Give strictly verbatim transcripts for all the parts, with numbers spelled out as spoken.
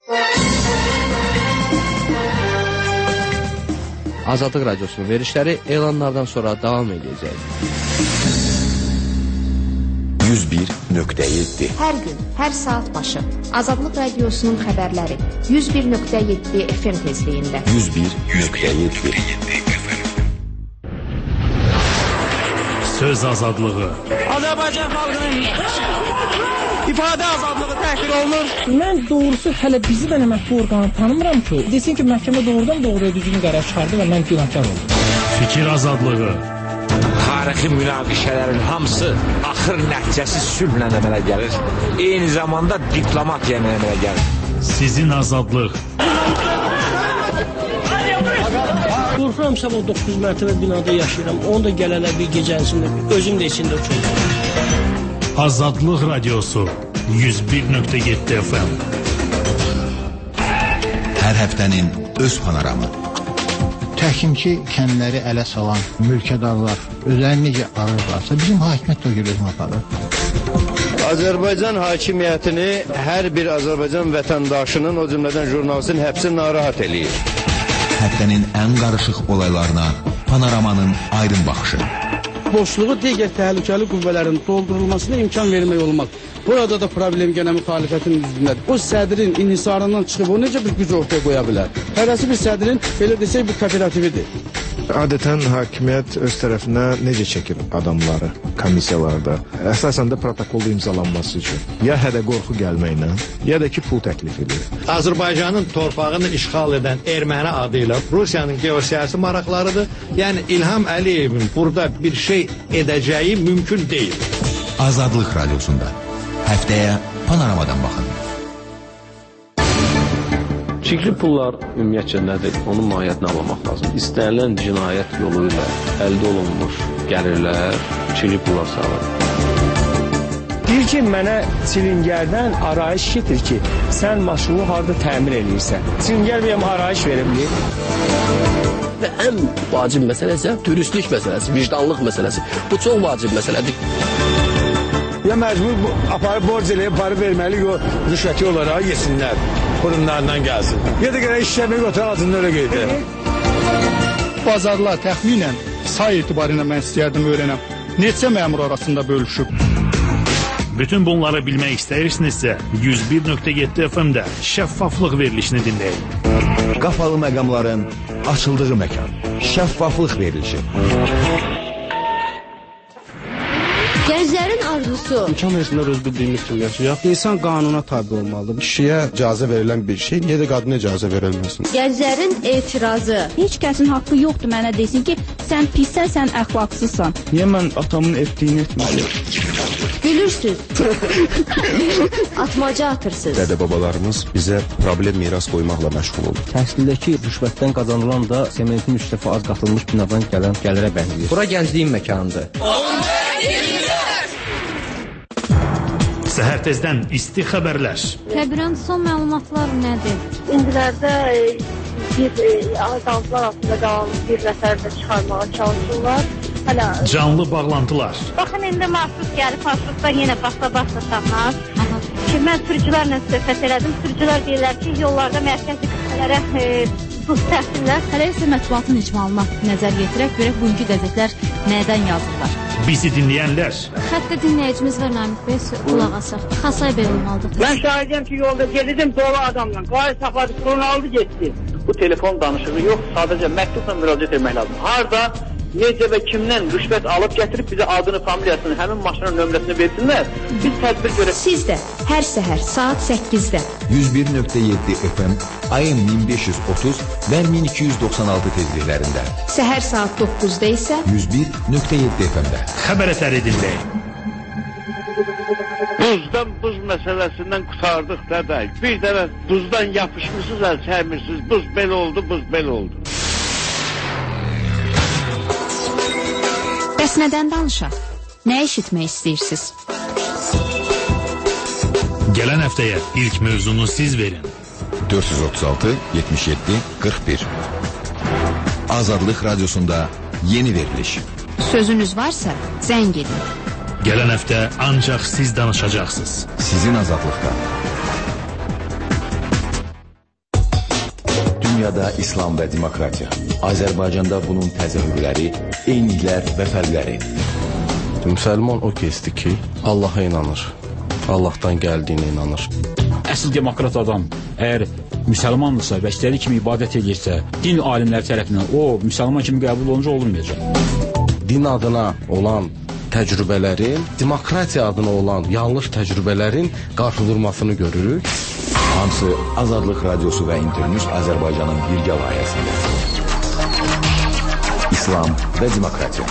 Azadlıq Radiosunun verişləri elanlardan sonra davam edəcək. yüz bir nöqtə yeddi Hər gün, hər saat başı Azadlıq Radiosunun xəbərləri yüz bir nöqtə yeddi F M tezliyində. yüz bir nöqtə yeddi Söz azadlığı. Azərbaycan xalqının ifadə azadlığı təhqir olunur. Mən doğrusu hələ bizi mən əməkli orqanı tanımıram ki, desin ki, məhkəmə doğrudan doğruya düzgün qərar çıxardı və mən günahkar oldum. Fikir azadlığı. Tarixi münaqişələrin hamısı axır nəticəsi sülhlə əmələ gəlir. Eyni zamanda diplomatiya əmələ gəlir. Sizin azadlıq. Qorxuram sabah doqquz mərtəbə binada yaşayıram. Onu da gələnə bir gecənsində özüm də içində uçuyorum. Azadlıq Radiosu yüz bir nöqtə yeddi F M. Hər həftənin öz panoramı. Təhkimçi kəndləri ələ salan mülkədarlar özlərini necə arırlarsa, bizim hakimiyyət də o gibi özünü aparır. Azərbaycan hakimiyyətini hər bir Azərbaycan vətəndaşının, o cümlədən jurnalistin həbsi narahat eləyir. Həftənin ən qarışıq olaylarına panoramanın aydın baxışı. Boşluğu digər təhlükəli qüvvələrin doldurulmasına imkan vermək olmaz. Burada da problem gənə müxalifətin üzründədir. O sədrin inhisarından çıxıb o necə bir güc ortaya qoya bilər? Hərəsi bir sədrin, belə desək, bir kooperatividir. Adətən hakimiyyət öz tərəfinə necə çəkir adamları komissiyalarda? Əsasən də protokolda imzalanması üçün. Ya hədə qorxu gəlməklə, ya da ki pul təklif edir. Azərbaycanın torpağını işğal edən erməni adıyla Rusiyanın geosiyasi maraqlarıdır. Yəni İlham Əliyevin burada bir şey edəcəyi mümkün deyil. Azadlıq Radiosunda həftəyə panoramadan baxın. Çirkli pullar ümumiyyətcə nədir? Onun mahiyyətini anlamaq lazım. İstənilən cinayət yolu ilə əldə olunmuş gəlirlər çirkli pullar sağlar. Deyir ki, mənə çilingərdən arayış getir ki, sən maşını harada təmir edirsən. Çilingər benim arayış verimli. Və ən vacib məsələ isə dürüstlük məsələsi, vicdanlıq məsələsi. Bu çox vacib məsələdir. Ya məcbur aparıb borc eləyib, aparıb verməli, o rüşvəti olaraq yesinlər. Burunlarından gəlsin. Ya da gələk işləmək otur ağzında öyle qeydir. Bazarlar təxminən say etibarıyla mən istəyərdim öyrənəm. Neçə məmur arasında bölüşüb? Bütün bunları bilmək istəyirsinizsə yüz bir nöqtə yeddi F M-də şəffaflıq verilişini dinləyin. Qapalı məqamların açıldığı məkan. Şəffaflıq verilişi. Gənclərin arzusu. İmkan versinlər öz bildiyimiz kimi yaşayaq. İnsan qanuna tabi olmalıdır. Kişiyə icazə verilən bir şey, niyə də qadına icazə verilməsin? Gənclərin etirazı. Heç kəsin haqqı yoxdur mənə desin ki, sən pissən, sən əxlaqsızsan. Niyə mən atamın etdiyini etməliyim? Gülürsüz. Atmaca atırsınız. Dədə-babalarımız bizə problem miras qoymaqla məşğul olur. Təhsildəki rüşvətdən qazanılan da sementin üç dəfə az qatılmış binadan gələn gəlirə bənzəyir. Bura gəncliyin məkanıdır. Səhər tezdən isti xəbərlər. Təqdiran son məlumatlar nədir? İndilərdə bir azaltılar altında qalan bir nəfər də çıxarmağa çalışırlar. Hələ Canlı bağlantılar. Baxın, indi marşrut gəlib, marşrutdan yenə başla-başla tapmaz. Ki, mən sürücülərlə söhbət elədim. Sürücülər deyirlər ki, yollarda mərkəzi qüvvələrə buz təhsillər. Hələ isə mətbuatın icmalına nəzər yetirək, görək bugünkü qəzetlər nədən yazırlar. Bizi dinləyənlər. Xəttə dinləyicimiz var Namik Bey, qulaq asaq. Xasay Bey olmalıdır. Mən şahidiyəm ki, yolda gedirdim dolu adamla. Qayı saxladı, kurunu aldı, getdi. Bu telefon danışığı yox, sadəcə məktubla müraciət etmək lazım. Harada, necə və kimdən rüşvət alıb gətirib bizə adını, familiyasını, həmin maşının nömrəsini versinlər, biz tədbir görək. Siz də hər səhər saat səkkizdə yüz bir nöqtə yeddi F M, A M min beş yüz otuz və min iki yüz doxsan altı tezliklərində. Səhər saat doqquzda isə yüz bir nöqtə yeddi F M-də. Xəbər əsəri dinləyin. Buzdan buz məsələsindən qutardıq dədək. Bir dənə buzdan yapışmışsınız, əl çəkmirsiniz. Buz belə oldu, buz belə oldu. Bəs nədən danışaq? Nə eşitmək istəyirsiniz? Gələn həftəyə ilk mövzunu siz verin. dörd yüz otuz altı yetmiş yeddi qırx bir. Azadlıq Radiosunda yeni veriliş. Sözünüz varsa zəng edin. Gələn həftə ancaq siz danışacaqsınız. Sizin azadlıqda. Dünyada İslam və demokratiya. Azərbaycanda bunun təzahürləri, eyniliklər və fərqləri. Müsəlman o kəsdir ki, Allaha inanır. Allahdan gəldiyinə inanır. Əsl demokrat adam əgər müsəlmandırsa və istədiyi kimi ibadət edirsə, din alimləri tərəfindən o müsəlman kimi qəbul olunca olunmayacaq. Din adına olan təcrübələrin, demokratiya adına olan yanlış təcrübələrin qarşıdurmasını görürük. Hamısı Azadlıq Radiosu və İnternews Azərbaycanın birgə layihəsində. İslam və demokratiya.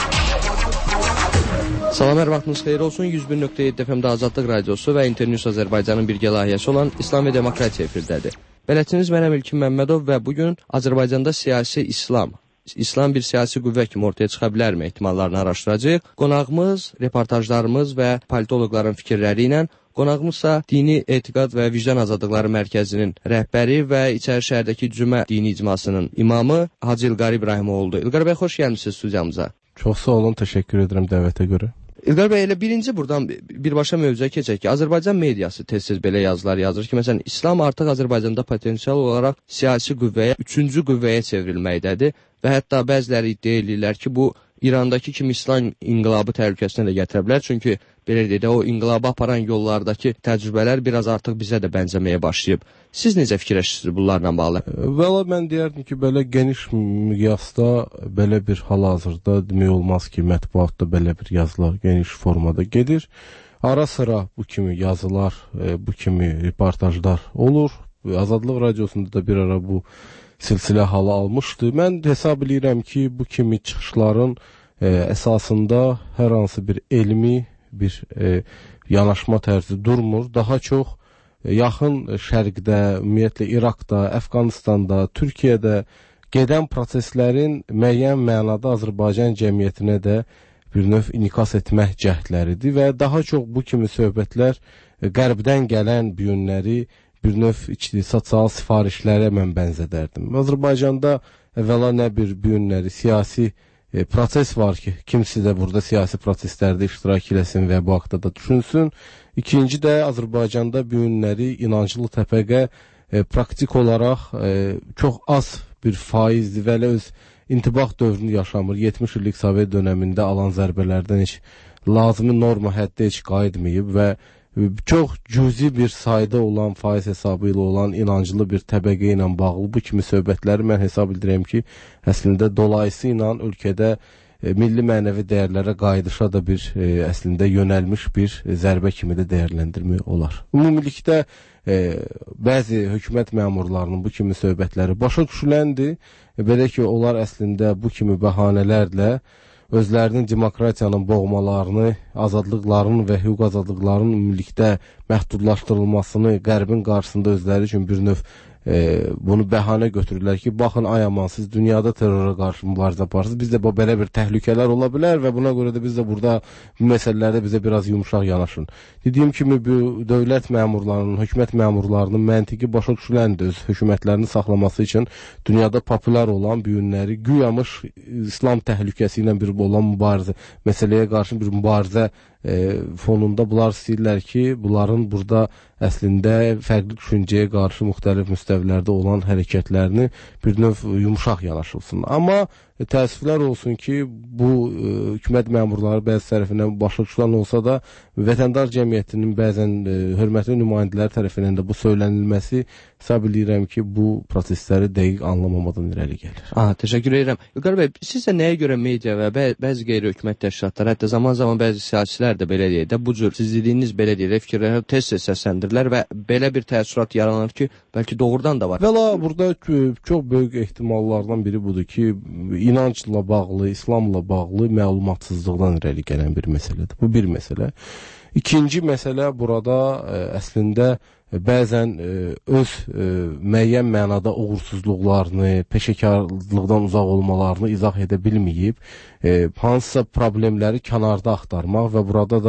Salam, hər vaxtınız xeyir olsun. yüz bir nöqtə yeddi F M-də Azadlıq Radiosu və İnternews Azərbaycanın birgə layihəsi olan İslam və demokratiya efirdədir. Bələdçiniz mənəm İlkin Məmmədov və bugün Azərbaycanda siyasi İslam, İslam bir siyasi qüvvə kimi ortaya çıxa bilərmi ehtimallarını araşdıracağıq. Qonağımız, reportajlarımız və politoloqların fikirləri ilə, qonağımızsa Dini Etiqad və Vicdan Azadlıqları Mərkəzinin rəhbəri və İçəri şəhərdəki Cümə Dini İcmasının imamı Hacı İlqar İbrahimoğlu'dur. İlqar bəy, xoş gəlmişsiniz studiyamıza. Çox sağ olun, təşəkkür edirəm dəvətə görə. İlqar bəy, elə birinci buradan birbaşa mövzuya keçək ki, Azərbaycan mediası tez-tez belə yazılar yazır ki, məsələn, İslam artıq Azərbaycanda potensial olaraq siyasi qüvvəyə, üçüncü qüvvəyə çevrilməkdədir və hətta bəziləri iddia edirlər ki, bu İrandakı kimi İslam inqilabı təhlükəsinə də gətirə bilər. Çünki belə deyək də, o inqilabı aparan yollardakı təcrübələr biraz artıq bizə də bənzəməyə başlayıb. Siz necə fikirləşirsiniz bunlarla bağlı? Vəla mən deyərdim ki, belə geniş miqyasda, belə bir hal-hazırda demək olmaz ki, mətbuatda belə bir yazılar geniş formada gedir. Ara sıra bu kimi yazılar, bu kimi reportajlar olur. Azadlıq Radiosunda da bir ara bu silsilə halı almışdı. Mən hesab edirəm ki, bu kimi çıxışların e, əsasında hər hansı bir elmi bir e, yanaşma tərzi durmur. Daha çox e, yaxın şərqdə, ümumiyyətlə İraqda, Əfqanistanda, Türkiyədə gedən proseslərin müəyyən mənada Azərbaycan cəmiyyətinə də bir növ inikas etmək cəhdləridir və daha çox bu kimi söhbətlər e, qərbdən gələn bu yönləri bir növ sosial sifarişlərə mən bənzədərdim. Azərbaycanda əvvəla nə bir bu yönləri siyasi e, proses var ki, kimisi də burada siyasi proseslərdə iştirak eləsin və bu haqda da düşünsün. İkinci də Azərbaycanda bu yönləri inancılı təbəqə e, praktik olaraq e, çox az bir faizdir və öz intibah dövrünü yaşamır. yetmiş illik Sovet dönəmində alan zərbələrdən heç lazımi norma həddə heç qayıtmayıb və çox cüzi bir sayda olan faiz hesabı ilə olan inancılı bir təbəqə ilə bağlı bu kimi söhbətləri mən hesab edirəm ki, əslində dolayısıyla ölkədə e, milli mənəvi dəyərlərə qayıdışa da bir e, əslində yönəlmiş bir e, zərbə kimi də dəyərləndirmək olar. Ümumilikdə e, bəzi hökumət məmurlarının bu kimi söhbətləri başa düşüləndir. E, belə ki, onlar əslində bu kimi bəhanələrlə özlərinin demokratiyanın boğmalarını, azadlıqlarının və hüquq azadlıqlarının ümumilikdə məhdudlaşdırılmasını qərbin qarşısında özləri üçün bir növ e, bunu bəhanə götürürlər ki, baxın ay aman, siz dünyada terrora qarşı mübarizə aparırsınız, bizdə bu belə bir təhlükələr ola bilər və buna görə də biz də burada bu məsələlərdə bizə biraz yumuşaq yanaşın. Dediyim kimi, bu dövlət məmurlarının, hökumət məmurlarının məntiqi başa düşüləndir öz hökumətlərini saxlaması üçün dünyada populyar olan bu yönləri güyamış İslam təhlükəsi ilə bir olan mübarizə, məsələyə qarşı bir mübarizə e, fonunda bunlar istəyirlər ki, bunların burada əslində fərqli düşüncəyə qarşı müxtəlif müstəvilərdə olan hərəkətlərini bir növ yumuşaq yanaşılsın. Amma e, təəssüflər olsun ki, bu e, hökumət məmurları bəzi tərəfindən başa düşülən olsa da, vətəndaş cəmiyyətinin bəzən e, hörmətli nümayəndələr tərəfindən də bu söylənilməsi hesab edirəm ki, bu prosesləri dəqiq anlamamadan irəli gəlir. Aha, təşəkkür edirəm. İlqar bəy, sizcə nəyə görə media və bə bəzi qeyri-hökumət təşkilatları, hətta zaman-zaman bəzi siyasilər də belə deyək də, bu cür siz dediyiniz belə deyək də fikirləri tez-tez səsləndirirlər və belə bir təəssürat yaranır ki, bəlkə doğrudan da var. Vəla, burada çox böyük ehtimallardan biri budur ki, inancla bağlı, İslamla bağlı məlumatsızlıqdan irəli gələn bir məsələdir. Bu bir məsələ. İkinci məsələ burada ə, əslində bəzən ə, öz ə, müəyyən mənada uğursuzluqlarını, peşəkarlıqdan uzaq olmalarını izah edə bilməyib, ə, hansısa problemləri kənarda axtarmaq və burada da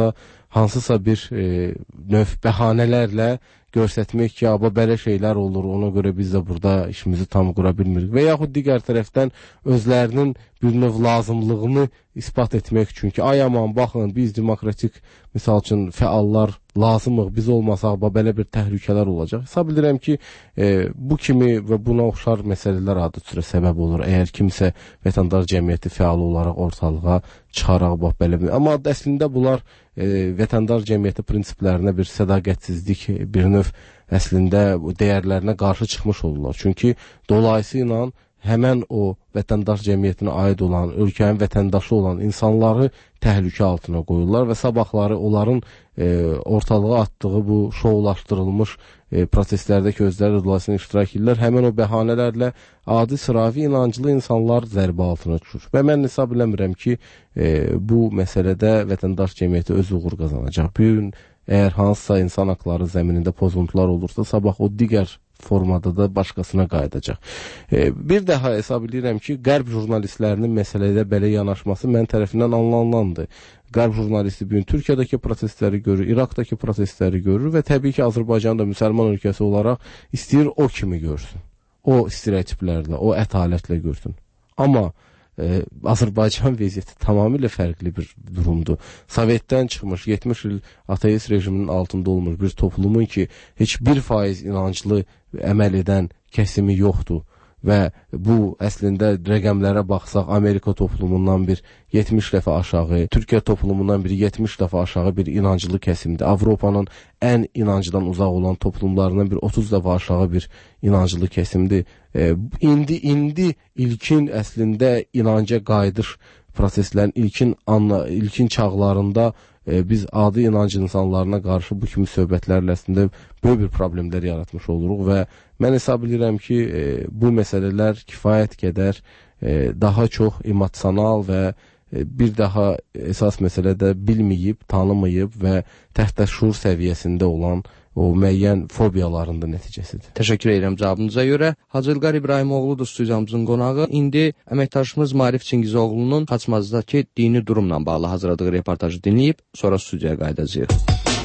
hansısa bir e, növ bəhanələrlə göstərmək ki, bu belə şeylər olur, ona görə biz də burada işimizi tam qura bilmirik. Və yaxud digər tərəfdən özlərinin bir növ lazımlığını ispat etmək üçün ki, ay aman, baxın, biz demokratik, misal üçün, fəallar lazımıq, biz olmasaq, belə bir təhlükələr olacaq. Hesab edirəm ki, e, bu kimi və buna oxşar məsələlər adı üzrə səbəb olur. Əgər kimsə vətəndaş cəmiyyəti fəal olaraq ortalığa çıxaraq, bax, belə bir... Amma əslində bunlar e, vətəndaş cəmiyyəti prinsiplərinə bir sədaqətsizlik, bir növ əslində dəyərlərinə qarşı çıxmış olurlar. Çünki dolayısıyla həmən o vətəndaş cəmiyyətinə aid olan, ölkənin vətəndaşı olan insanları təhlükə altına qoyurlar və sabahları onların e, ortalığa atdığı bu şoulaşdırılmış e, proseslərdəki özləri dolayısıyla iştirak edirlər. Həmən o bəhanələrlə adi sıravi inancılı insanlar zərbə altına düşür. Və mən hesab eləmirəm ki, e, bu məsələdə vətəndaş cəmiyyəti öz uğur qazanacaq. Bir gün əgər hansısa insan haqları zəminində pozuntular olursa, sabah o digər formada da başqasına qayıdacaq. E, bir daha hesab edirəm ki, qərb jurnalistlərinin məsələdə belə yanaşması mən tərəfindən anlanılandır. Qərb jurnalisti bugün Türkiyədəki prosesləri görür, İraqdakı prosesləri görür və təbii ki, Azərbaycan da müsəlman ölkəsi olaraq istəyir o kimi görsün. O stereotiplərlə, o ətalətlə görsün. Amma Ee, Azərbaycan vəziyyəti tamamilə fərqli bir durumdur. Sovetdən çıxmış, yetmiş il ateist rejiminin altında olmuş bir toplumun ki, heç bir faiz inanclı əməl edən kəsimi yoxdur. Və bu əslində rəqəmlərə baxsaq, Amerika toplumundan bir yetmiş dəfə aşağı, Türkiyə toplumundan bir yetmiş dəfə aşağı bir inanclı kəsimdir. Avropanın ən inancdan uzaq olan toplumlarından bir otuz dəfə aşağı bir inanclı kəsimdir. E, indi indi ilkin əslində inanca qayıdış proseslərin ilkin anla, ilkin çağlarında e, biz adi inancı insanlarına qarşı bu kimi söhbətlərlə əslində böyük bir problemlər yaratmış oluruq və mən hesab edirəm ki, e, bu məsələlər kifayət qədər e, daha çox emosional və e, bir daha əsas məsələdə bilməyib, tanımayıb və təhtəşur səviyyəsində olan o müəyyən fobiyalarında nəticəsidir. Təşəkkür edirəm cavabınıza görə. Hacı İlqar İbrahimoğludur studiyamızın qonağı. İndi əməkdaşımız Marif Çingizoğlu'nun Xaçmazdakı dini durumla bağlı hazırladığı reportajı dinləyib, sonra studiyaya qayıdacağıq.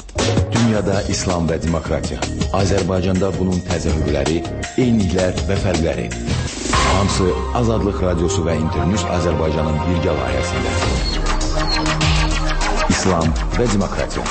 Dünyada İslam və demokratiya. Azərbaycanda bunun təzahürləri, eyniliklər və fərqləri. Hamısı Azadlıq Radiosu və İnternews Azərbaycanın birgə layihəsində. İslam və demokratiya.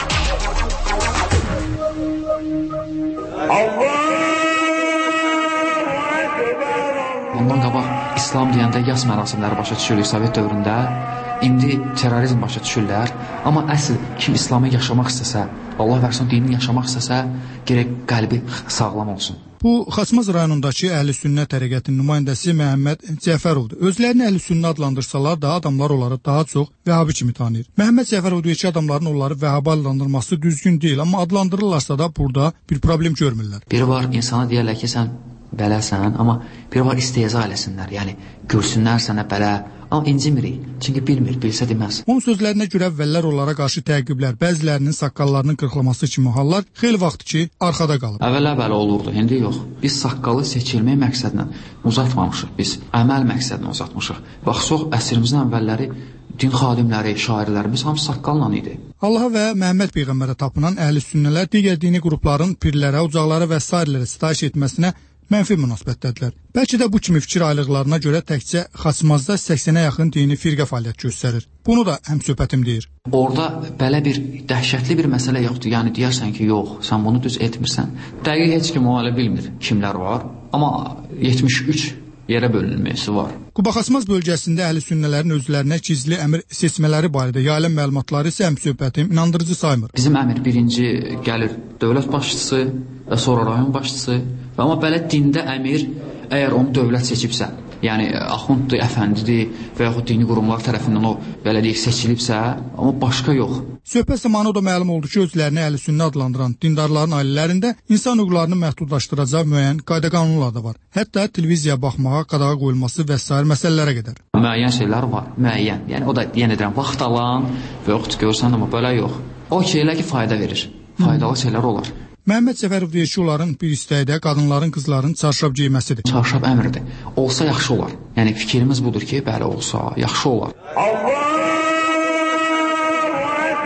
Ondan qabaq İslam deyəndə yas mərasimləri başa düşürük Sovet dövründə. İndi terrorizm başa düşürlər. Amma əsl kim İslamı yaşamaq istəsə, Allah versin dinini yaşamaq istəsə, gərək qəlbi sağlam olsun. Bu, Xaçmaz rayonundakı Əhl-i-Sünnə təriqətinin nümayəndəsi Məhəmməd Cəfərovdur. Özlərini Əhl-i-Sünnə adlandırsalar da adamlar onları daha çox Vəhabi kimi tanıyır. Məhəmməd Cəfərov deyir ki, adamların onları Vəhabi adlandırması düzgün deyil, amma adlandırırlarsa da burada bir problem görmürlər. Biri var, insana deyərlər ki, sən beləsən, amma biri var istehza eləsinlər, yəni görsünlər sənə belə, amma incimirik, çünki bilmir, bilsə deməz. Onun sözlərinə görə əvvəllər onlara qarşı təqiblər, bəzilərinin saqqallarının qırxlaması kimi hallar xeyli vaxt ki, arxada qalıb. Əvvəllər belə olurdu, indi yox. Biz saqqalı seçilmək məqsədlə uzatmamışıq, biz əməl məqsədlə uzatmışıq. Baxsaq, əsrimizin əvvəlləri din xadimləri, şairlərimiz hamısı saqqalla idi. Allaha və Məhəmməd Peyğəmbərə tapınan əhl-i-sünnələr digər dini qrupların pirlərə, ucaqlara və sairələrə sitayiş etməsinə mənfi münasibətdədirlər. Bəlkə də bu kimi fikir aylıqlarına görə təkcə Xaçmazda səksənə yaxın dini firqə fəaliyyət göstərir. Bunu da həmsöhbətim deyir. Orada belə bir dəhşətli bir məsələ yoxdur. Yəni deyərsən ki, yox, sən bunu düz etmirsən. Dəqiq heç kim o hələ bilmir kimlər var. Amma yetmiş üç yerə bölünməsi var. Quba-Xaçmaz bölgəsində əhl-i-sünnələrin özlərinə gizli əmr seçmələri barədə yayılan məlumatları isə həmsöhbətim inandırıcı saymır. Bizim əmr birinci gəlir dövlət başçısı və sonra rayon başçısı. Amma belə dində əmir, əgər onu dövlət seçibsə, yəni axunddur, əfəndidir və yaxud dini qurumlar tərəfindən o, belə deyək, seçilibsə, amma başqa yox. Söhbət zamanı o da məlum oldu ki, özlərini əhl-i-sünnə adlandıran dindarların ailələrində insan hüquqlarını məhdudlaşdıracaq müəyyən qayda-qanunlar da var. Hətta televiziyaya baxmağa qadağa qoyulması və s. məsələlərə qədər. Müəyyən şeylər var, müəyyən. Yəni o da yenə deyirəm, vaxt alan və yaxud görsən, amma belə yox. O şeylər ki, fayda verir. Faydalı şeylər olar. Məhəmməd Cəfərov deyir ki, onların bir istəyi də qadınların, qızların çarşab giyməsidir. Çarşab əmridir. Olsa yaxşı olar. Yəni fikrimiz budur ki, bəli olsa yaxşı olar. Allah!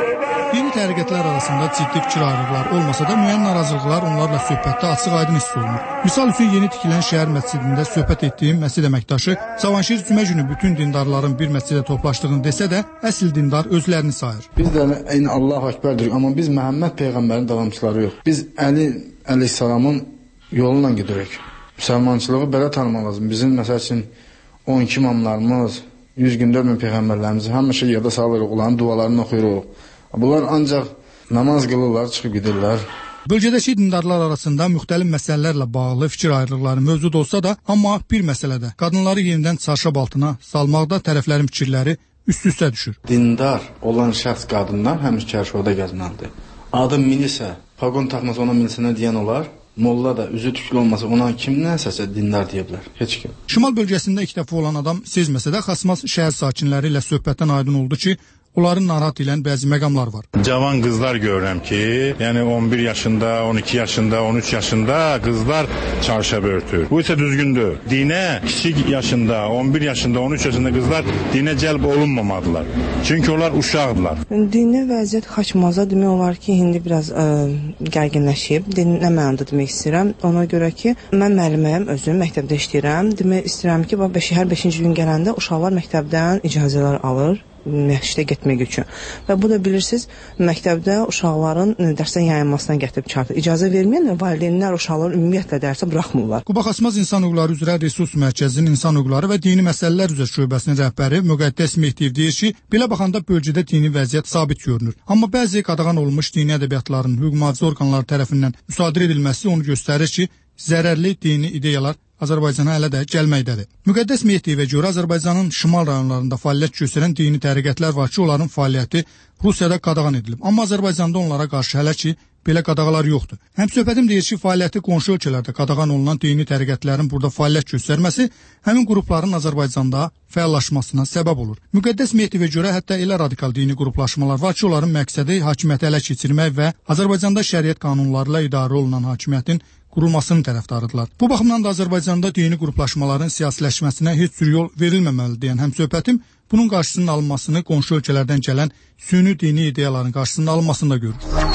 Dini təriqətlər arasında ciddi fikir ayrılıqları olmasa da müəyyən narazılıqlar onlarla söhbətdə açıq-aydın hiss olunur. Misal üçün yeni tikilən şəhər məscidində söhbət etdiyim məscid əməkdaşı Cavanşir cümə günü bütün dindarların bir məscidə toplaşdığını desə də, əsl dindar özlərini sayır. Biz də eyni Allahu Əkbər deyirik, amma biz Məhəmməd peyğəmbərin davamçıları yox. Biz Əli əleyhissalamın yolundan gedirik. Müsəlmançılığı belə tanımaq lazım. Bizim məsəl üçün on iki imamlarımız, yüz yirmi dörd min peyğəmbərlərimizi həmişə yada salırıq, onların dualarını oxuyuruq. Bunlar ancaq namaz qılırlar, çıxıb gedirlər. Bölgədəki dindarlar arasında müxtəlif məsələlərlə bağlı fikir ayrılıqları mövcud olsa da, amma bir məsələdə qadınları yenidən çarşab altına salmaqda tərəflərin fikirləri üst-üstə düşür. Dindar olan şəxs qadından həmişə çarşabda gəzməlidir. Adı milisə, paqon taxması ona milisinə deyən olar. Molla da üzü tüklü olmasa ona kim nəsəsə dindar deyə bilər. Heç kim. Şimal bölgəsində ilk dəfə olan adam sezməsə də Xaçmaz şəhər sakinləri ilə söhbətdən aydın oldu ki, onların narahat edən bəzi məqamlar var. Cavan qızlar görürəm ki, yəni on bir yaşında, on iki yaşında, on üç yaşında qızlar çarşab örtür. Bu isə düzgündür. Dinə kiçik yaşında, on bir yaşında, on üç yaşında qızlar dinə cəlb olunmamadılar. Çünki onlar uşaqdılar. Dini vəziyyət Xaçmazda demək olar ki, indi biraz ə, gərginləşib. Din nə mənada demək istəyirəm? Ona görə ki, mən müəlliməyəm, özüm məktəbdə işləyirəm. Demək istəyirəm ki, hər beşinci gün gələndə uşaqlar məktəbdən icazələr alır. Məşqdə getmək üçün. Və bu da bilirsiniz, məktəbdə uşaqların dərsdən yayınmasına gətirib çatır. İcazə verməyən valideynlər uşaqları ümumiyyətlə dərsə buraxmırlar. Quba Xaçmaz İnsan Hüquqları üzrə Resurs Mərkəzinin İnsan Hüquqları və Dini Məsələlər üzrə şöbəsinin rəhbəri Müqəddəs Mehdiyev deyir ki, belə baxanda bölgədə dini vəziyyət sabit görünür. Amma bəzi qadağan olunmuş dini ədəbiyyatların hüquq mühafizə orqanları tərəfindən müsadirə edilməsi onu göstərir ki, zərərli dini ideyalar Azərbaycana hələ də gəlməkdədir. Müqəddəs Mehdiyevə görə Azərbaycanın şimal rayonlarında fəaliyyət göstərən dini təriqətlər var ki, onların fəaliyyəti Rusiyada qadağan edilib. Amma Azərbaycanda onlara qarşı hələ ki, belə qadağalar yoxdur. Həmsöhbətim deyir ki, fəaliyyəti qonşu ölkələrdə qadağan olunan dini təriqətlərin burada fəaliyyət göstərməsi həmin qrupların Azərbaycanda fəallaşmasına səbəb olur. Müqəddəs Mehdiyevə görə hətta elə radikal dini qruplaşmalar var ki, onların məqsədi hakimiyyəti ələ keçirmək və Azərbaycanda şəriət qanunları ilə idarə olunan hakimiyyətin qurulmasının tərəfdarıdırlar. Bu baxımdan da Azərbaycanda dini qruplaşmaların siyasiləşməsinə heç cür yol verilməməli deyən həmsöhbətim bunun qarşısının alınmasını qonşu ölkələrdən gələn süni dini ideyaların qarşısının alınmasında görür.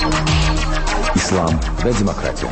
İslam və demokratiya.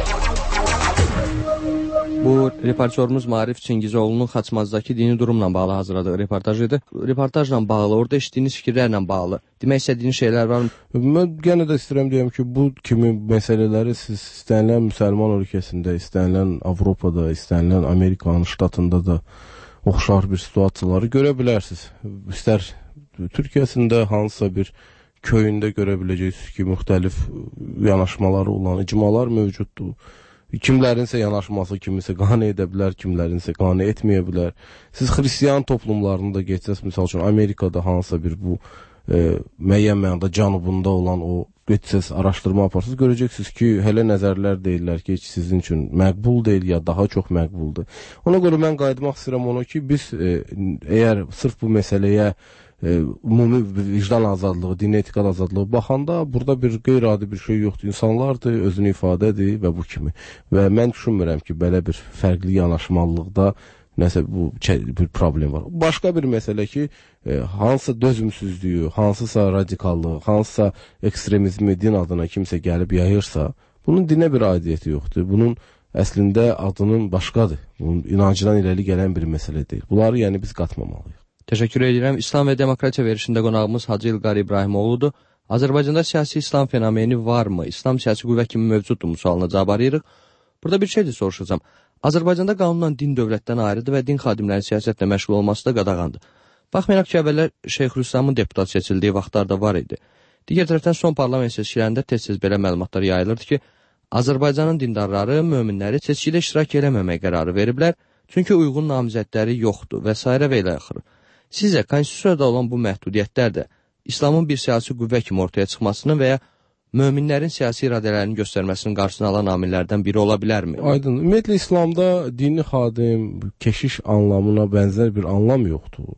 Bu reportyorumuz Maarif Çingizoğlu'nun Xaçmazdakı dini durumla bağlı hazırladığı reportaj idi. Reportajla bağlı, orada eşitdiyiniz fikirlərlə bağlı demək istədiyiniz şeylər var mı? Mən yenə də istəyirəm deyəm ki, bu kimi məsələləri siz istənilən müsəlman ölkəsində, istənilən Avropada, istənilən Amerikanın ştatında da oxşar bir situasiyaları görə bilərsiniz. İstər Türkiyəsində hansısa bir köyündə görə biləcəksiniz ki, müxtəlif yanaşmaları olan icmalar mövcuddur. Kimlərinsə yanaşması kimisə qane edə bilər, kimlərinsə qane etməyə bilər. Siz xristiyan toplumlarında geçsəz, misal üçün Amerikada hansısa bir bu e, müəyyən mənada cənubunda olan o geçsəz araşdırma aparsınız, görəcəksiniz ki, hələ nəzərlər deyirlər ki, heç sizin üçün məqbul deyil ya daha çox məqbuldur. Ona görə mən qayıtmaq istəyirəm ona ki, biz e, əgər sırf bu məsələyə E, ümumi vicdan azadlığı, dini etiqad azadlığı baxanda burada bir qeyri-adi bir şey yoxdur. İnsanlardır, özünü ifadədir və bu kimi. Və mən düşünmürəm ki, belə bir fərqli yanaşmalıqda nəsə bu bir problem var. Başqa bir məsələ ki, e, hansısa dözümsüzlüyü, hansısa radikallığı, hansısa ekstremizmi din adına kimsə gəlib yayırsa, bunun dinə bir aidiyyəti yoxdur. Bunun əslində adının başqadır. Bunun inancından irəli gələn bir məsələ deyil. Bunları yəni biz qatmamalıyıq. Təşəkkür edirəm. İslam və demokratiya verilişində qonağımız Hacı İlqar İbrahimoğludur. Azərbaycanda siyasi İslam fenomeni varmı? İslam siyasi qüvvə kimi mövcuddurmu sualına cavab arayırıq. Burada bir şey də soruşacağam. Azərbaycanda qanunla din dövlətdən ayrıdır və din xadimlərinin siyasətlə məşğul olması da qadağandır. Baxmayaraq ki, əvvəllər Şeyx Rüstəmin deputat seçildiyi vaxtlarda var idi. Digər tərəfdən son parlament seçkilərində tez-tez belə məlumatlar yayılırdı ki, Azərbaycanın dindarları, möminləri seçkidə iştirak eləməmək qərarı veriblər, çünki uyğun namizədləri yoxdur və s. və ilə axırı. Sizcə, konstitusiyada olan bu məhdudiyyətlər də İslamın bir siyasi qüvvə kimi ortaya çıxmasının və ya möminlərin siyasi iradələrinin göstərməsinin qarşısını alan amillərdən biri ola bilərmi? Aydın. Ümumiyyətlə, İslamda dini xadim, keşiş anlamına bənzər bir anlam yoxdur.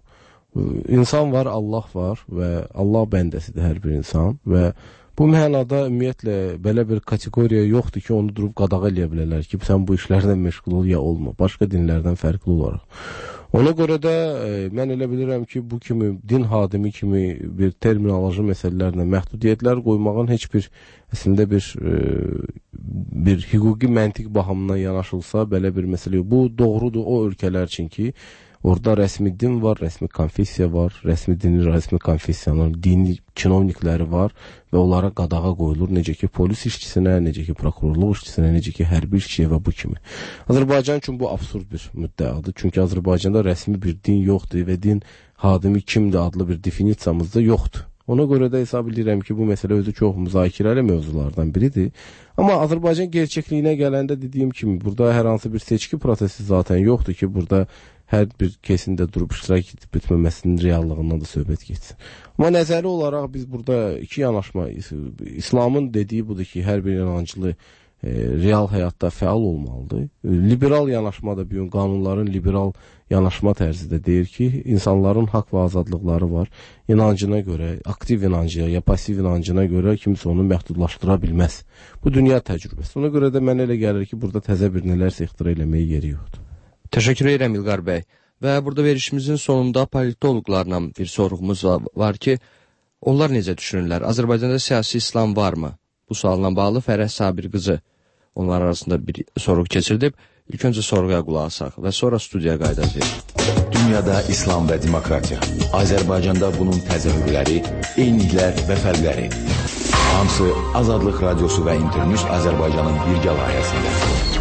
İnsan var, Allah var və Allah bəndəsidir hər bir insan və bu mənada ümumiyyətlə belə bir kateqoriya yoxdur ki, onu durub qadağa eləyə bilərlər ki, sən bu işlərdən məşğul ol ya olma, başqa dinlərdən fərqli olaraq. Ona görə də e, mən elə bilirəm ki, bu kimi din hadimi kimi bir terminoloji məsələlərlə məhdudiyyətlər qoymağın heç bir əslində bir e, bir hüquqi məntiq baxımından yanaşılsa belə bir məsələ yox. Bu doğrudur o ölkələr üçün ki, orada rəsmi din var, rəsmi konfessiya var, rəsmi dini, rəsmi konfessiyanın dini kinovnikləri var və onlara qadağa qoyulur. Necə ki, polis işçisinə, necə ki, prokurorluq işçisinə, necə ki, hərbi işçiyə və bu kimi. Azərbaycan üçün bu absurd bir müddəadır. Çünki Azərbaycanda rəsmi bir din yoxdur və din hadimi kimdir adlı bir definisiyamız da yoxdur. Ona görə də hesab edirəm ki, bu məsələ özü çox müzakirəli mövzulardan biridir. Amma Azərbaycan gerçəkliyinə gələndə dediyim kimi, burada hər hansı bir seçki prosesi zaten yoxdur ki, burada hər bir kesində durub iştirak edib bitməməsinin reallığından da söhbət getsin. Amma nəzəri olaraq biz burada iki yanaşma, İslamın dediyi budur ki, hər bir inancılı e, real həyatda fəal olmalıdır. Liberal yanaşma da bir qanunların liberal yanaşma tərzi də deyir ki, insanların haqq və azadlıqları var. İnancına görə, aktiv inancıya ya pasiv inancına görə kimsə onu məhdudlaşdıra bilməz. Bu dünya təcrübəsi. Ona görə də mənə elə gəlir ki, burada təzə bir nələrsə ixtira eləməyə yeri yoxdur. Təşəkkür edirəm İlqar bəy. Və burada verilişimizin sonunda politoloqlarla bir sorğumuz var ki, onlar necə düşünürlər? Azərbaycanda siyasi İslam varmı? Bu sualla bağlı Fərəh Sabir qızı onlar arasında bir sorğu keçirdib. İlk öncə sorğuya qulaq asaq və sonra studiyaya qayıdacağıq. Dünyada İslam və demokratiya, Azərbaycanda bunun təzahürləri, eyniliklər və fərqləri. Hamısı Azadlıq Radiosu və İnternews Azərbaycanın birgə layihəsində.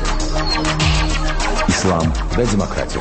İslam və demokratiya.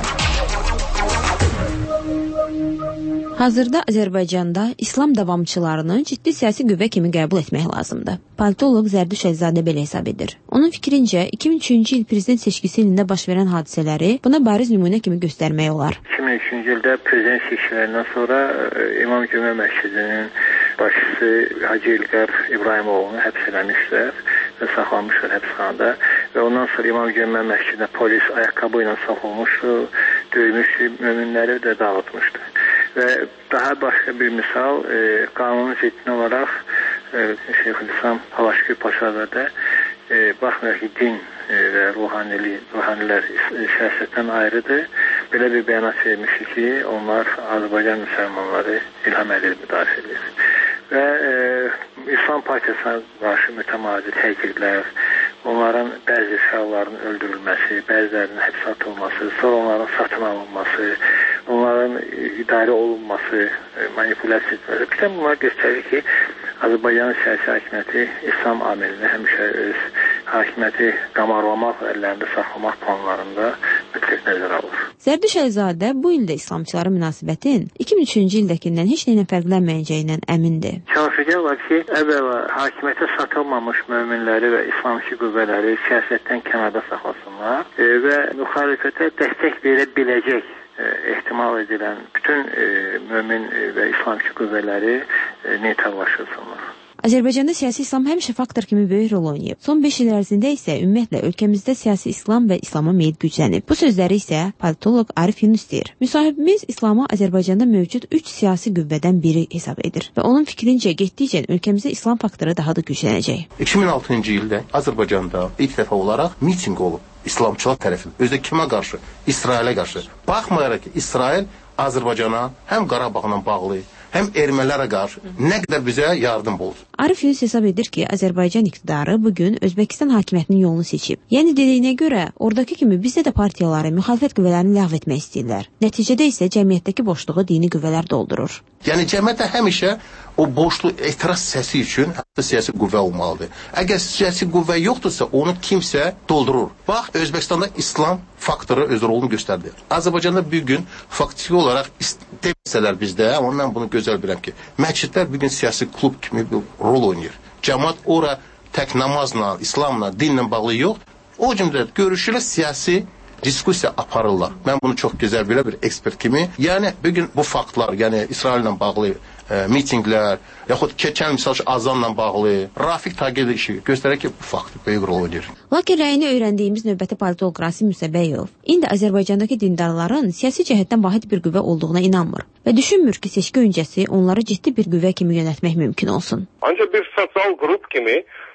Hazırda Azərbaycanda İslam davamçılarını ciddi siyasi qüvvə kimi qəbul etmək lazımdır. Politoloq Zərdüş Əlizadə belə hesab edir. Onun fikrincə, iki min üçüncü il prezident seçkisi ilində baş verən hadisələri buna bariz nümunə kimi göstərmək olar. iki min üçüncü ildə prezident seçkilərindən sonra İmam Cümə Məscidinin başçısı Hacı İlqar İbrahimoğlu'nu həbs eləmişlər və saxlanmışlar həbsxanada və ondan sonra İmam Cümə Məscidinə polis ayaqqabı ilə soxulmuşdu, döymüşdü, möminləri də dağıtmışdı. Və daha başqa bir misal, e, qanunun ciddi olaraq e, Şeyxülislam Halaşqı Paşazadə e, baxmayaraq ki, din e, və ruhanili, ruhanilər siyasətdən ayrıdır. Belə bir bəyanat vermişdi ki, onlar Azərbaycan müsəlmanları İlham Əliyev müdafiə edir. Və e, İslam Partiyasına qarşı mütəmadi təqiblər, onların bəzi şahların öldürülməsi, bəzilərinin həbsə atılması, sonra onların satın alınması, onların idarə olunması, manipulyasiya etməsi. Bütün bunlar göstərir ki, Azərbaycanın siyasi hakimiyyəti İslam amilini həmişə öz hakimiyyəti qamarlamaq, əllərində saxlamaq planlarında mütləq nəzərə alır. Zərdüş Əlizadə bu ildə İslamçılara münasibətin iki min üçüncü ildəkindən heç nəylə fərqlənməyəcəyindən əmindir. Çalışacaq var ki, əvvəla hakimiyyətə satılmamış möminləri və İslamçı qüvvələri siyasətdən kənarda saxlasınlar e, və müxalifətə dəstək verə biləcək e, ehtimal edilən bütün e, mömin və İslamçı qüvvələri e, neytrallaşılsınlar. Azərbaycanda siyasi İslam həmişə faktor kimi böyük rol oynayıb. Son beş il ərzində isə ümumiyyətlə ölkəmizdə siyasi İslam və İslama meyil güclənib. Bu sözləri isə politoloq Arif Yunus deyir. Müsahibimiz İslamı Azərbaycanda mövcud üç siyasi qüvvədən biri hesab edir və onun fikrincə getdikcə ölkəmizdə İslam faktoru daha da güclənəcək. iki min altıncı ildə Azərbaycanda ilk dəfə olaraq miting olub İslamçılar tərəfindən. Özdə kimə qarşı? İsrailə qarşı. Baxmayaraq ki, İsrail Azərbaycana həm Qarabağla bağlı, həm ermənilərə qarşı nə qədər bizə yardım olur. Arif Yunus hesab edir ki, Azərbaycan iqtidarı bugün Özbəkistan hakimiyyətinin yolunu seçib. Yəni dediyinə görə, oradakı kimi bizdə də partiyaları, müxalifət qüvvələrini ləğv etmək istəyirlər. Nəticədə isə cəmiyyətdəki boşluğu dini qüvvələr doldurur. Yəni cəmiyyətdə həmişə o boşluq etiraz səsi üçün hətta siyasi qüvvə olmalıdır. Əgər siyasi qüvvə yoxdursa, onu kimsə doldurur. Bax, Özbəkistanda İslam faktoru öz rolunu göstərdi. Azərbaycanda bir gün faktiki olaraq deməsələr bizdə, amma mən bunu gözəl bilirəm ki, məscidlər bir gün siyasi klub kimi bir rol oynayır. Cəmaət ora tək namazla, İslamla, dinlə bağlı yox, o cümlədə görüşürlər, siyasi diskusiya aparırlar. Mən bunu çox gözəl belə bir ekspert kimi, yəni bir gün bu faktlar, yəni İsraillə bağlı e, mitinglər, yaxud keçən misal azanla bağlı, Rafiq Tagir işi göstərir ki, bu fakt böyük rol oynayır. Lakin rəyini öyrəndiyimiz növbəti politoloq Rasim Müsəbəyov indi Azərbaycandakı dindarların siyasi cəhətdən vahid bir qüvvə olduğuna inanmır və düşünmür ki, seçki öncəsi onları ciddi bir qüvvə kimi yönətmək mümkün olsun. Ancaq bir sosial qrup kimi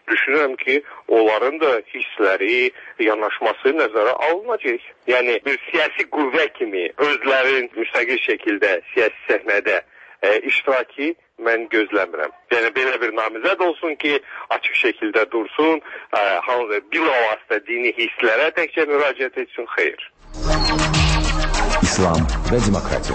düşünürəm ki, onların da hissləri, yanaşması nəzərə alınacaq. Yəni bir siyasi qüvvə kimi özlərin müstəqil şəkildə siyasi səhnədə e, iştirakı mən gözləmirəm. Yəni belə bir namizəd olsun ki, açıq şəkildə dursun, e, bilavasitə dini hisslərə təkcə müraciət etsin, xeyr. İslam və demokratiya.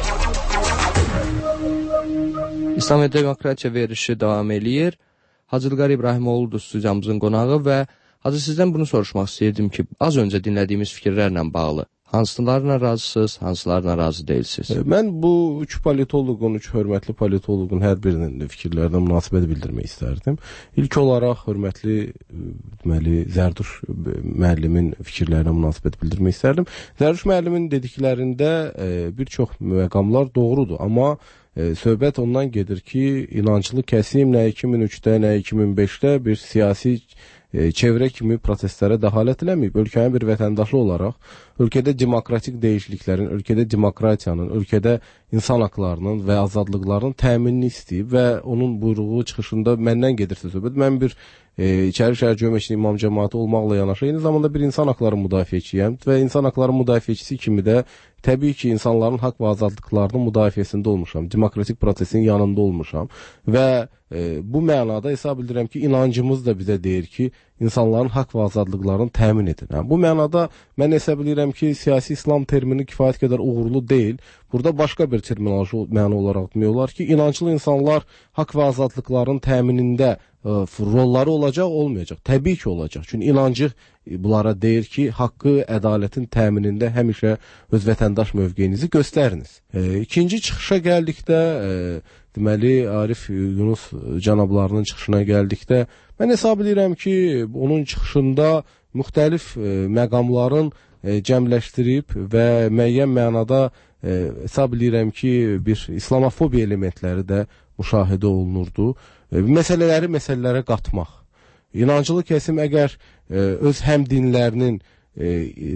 İslam və demokratiya verilişi davam eləyir. Hacı İlqar İbrahimoğlu'dur studiyamızın qonağı və Hacı sizdən bunu soruşmaq istəyirdim ki, az öncə dinlədiyimiz fikirlərlə bağlı hansılarına razısınız, hansılarına razı deyilsiniz? Mən bu üç politoloqun, üç hörmətli politoloqun hər birinin fikirlərinə münasibət bildirmək istərdim. İlk olaraq hörmətli deməli Zərduş müəllimin fikirlərinə münasibət bildirmək istərdim. Zərduş müəllimin dediklərində e, bir çox məqamlar doğrudur, amma e, söhbət ondan gedir ki, inanclı kəsim nə iki min üçdə, nə iki min beşdə bir siyasi E, çevrə kimi protestlərə dəxalət eləməyib. Ölkənin bir vətəndaşı olaraq ölkədə demokratik dəyişikliklərin, ölkədə demokratiyanın, ölkədə insan haqlarının və azadlıqlarının təminini istəyib və onun buyruğu çıxışında məndən gedirsə söhbət. Mən bir e, İçəri şəhər Cömeçli İmam Cəmaatı olmaqla yanaşı, eyni zamanda bir insan haqları müdafiəçiyəm və insan haqları müdafiəçisi kimi də təbii ki, insanların haqq və azadlıqlarının müdafiəsində olmuşam, demokratik prosesin yanında olmuşam və e, bu mənada hesab edirəm ki, inancımız da bizə deyir ki, insanların haqq və azadlıqlarını təmin edin. Yəni, bu mənada mən hesab edirəm ki, siyasi İslam termini kifayət qədər uğurlu deyil. Burada başqa bir terminoloji məna olaraq demək olar ki, inanclı insanlar haqq və azadlıqların təminində ə, rolları olacaq, olmayacaq. Təbii ki, olacaq. Çünki inancı bunlara deyir ki, haqqı, ədalətin təminində həmişə öz vətəndaş mövqeyinizi göstəriniz. E, ikinci çıxışa gəldikdə, e, deməli, Arif Yunus cənablarının çıxışına gəldikdə, mən hesab edirəm ki, onun çıxışında müxtəlif e, məqamların e, cəmləşdirib və müəyyən mənada e, hesab edirəm ki, bir islamofobiya elementləri də müşahidə olunurdu. E, məsələləri məsələlərə qatmaq. İnancılı kəsim əgər e, öz həm dinlərinin e,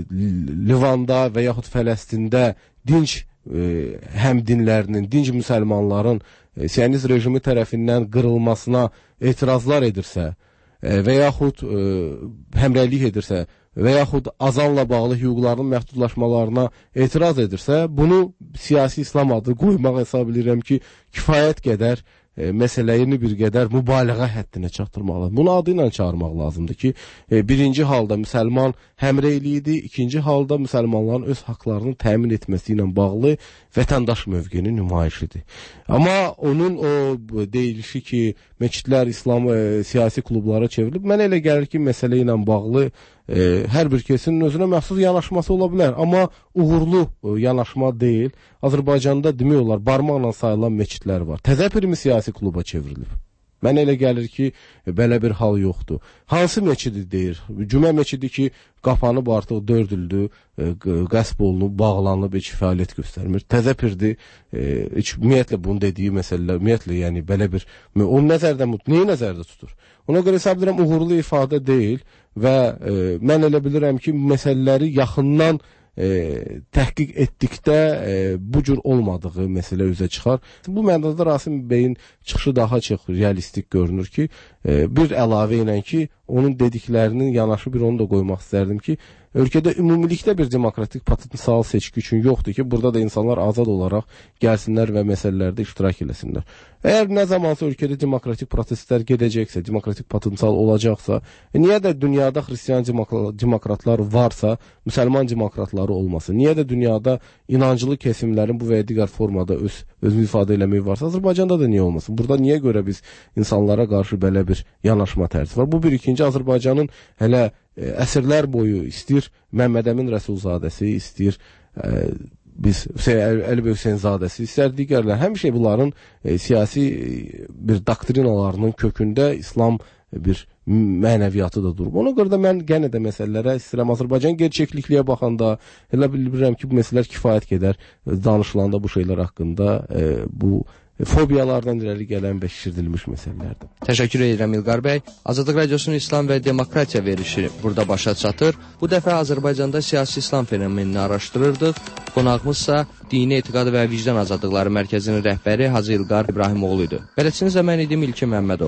Livanda və yaxud Fələstində dinc e, həm dinlərinin, dinc müsəlmanların e, Siyonist rejimi tərəfindən qırılmasına etirazlar edirsə e, və yaxud e, həmrəylik edirsə və yaxud azanla bağlı hüquqlarının məhdudlaşmalarına etiraz edirsə, bunu siyasi İslam adı qoymaq hesab edirəm ki, kifayət qədər E, məsələyini bir qədər mübaliğə həddinə çatdırmaq lazım. Bunu adı ilə çağırmaq lazımdır ki, e, birinci halda müsəlman həmrəyliyidir, ikinci halda müsəlmanların öz haqlarını təmin etməsi ilə bağlı vətəndaş mövqeyinin nümayişidir. Amma onun o deyilişi ki, məscidlər İslam e, siyasi klublara çevrilib, mənə elə gəlir ki, məsələ ilə bağlı e, hər bir kəsin özünə məxsus yanaşması ola bilər, amma uğurlu e, yanaşma deyil. Azərbaycanda demək olar, barmaqla sayılan məscidlər var. Təzə pirmi siyasi kluba çevrilib. Mənə elə gəlir ki, belə bir hal yoxdur. Hansı məscidi deyir? Cümə məscidi ki, qapanıb artıq dörd ildir, e, qəsb olunub, bağlanıb, heç fəaliyyət göstərmir. Təzə pirdir, e, heç ümumiyyətlə bunu dediyi məsələlər, ümumiyyətlə, yəni belə bir, onu nəzərdə, neyi nəzərdə tutur? Ona görə hesab edirəm, uğurlu ifadə deyil və e, mən elə bilirəm ki, məsələləri yaxından E, təhqiq etdikdə e, bu cür olmadığı məsələ üzə çıxar. Bu mənada Rasim bəyin çıxışı daha çox realistik görünür ki, e, bir əlavə ilə ki, onun dediklərinin yanaşı bir onu da qoymaq istərdim ki, ölkədə ümumilikdə bir demokratik potensial seçki üçün yoxdur ki, burada da insanlar azad olaraq gəlsinlər və məsələlərdə iştirak eləsinlər. Əgər nə zamansa ölkədə demokratik proseslər gedəcəksə, demokratik potensial olacaqsa, e, niyə də dünyada xristiyan demokratlar varsa, müsəlman demokratları olmasın? Niyə də dünyada inancılı kesimlərin bu və ya digər formada öz, özünü ifadə eləməyi varsa, Azərbaycanda da niyə olmasın? Burada niyə görə biz insanlara qarşı belə bir yanaşma tərzi var? Bu bir ikinci Azərbaycanın hələ e, əsrlər boyu istəyir Məmməd Əmin Rəsulzadəsi, istəyir e, biz Əli Bəy Hüseynzadəsi, istər digərlər, həmişə bunların e, siyasi e, bir doktrinalarının kökündə İslam bir mənəviyyatı da durub. Ona görə də mən yenə də məsələlərə istəyirəm Azərbaycan gerçəklikliyə baxanda elə bilirəm ki, bu məsələlər kifayət qədər danışılanda bu şeylər haqqında e, bu fobiyalardan irəli gələn və şişirdilmiş məsələlərdir. Təşəkkür edirəm İlqar bəy. Azadlıq Radiosunun İslam və Demokratiya verilişi burada başa çatır. Bu dəfə Azərbaycanda siyasi İslam fenomenini araşdırırdıq. Qonağımızsa Dini Etiqad və Vicdan Azadlıqları Mərkəzinin rəhbəri Hacı İlqar İbrahimoğlu idi. Bələdçiniz də mən idim İlkin Məmmədov.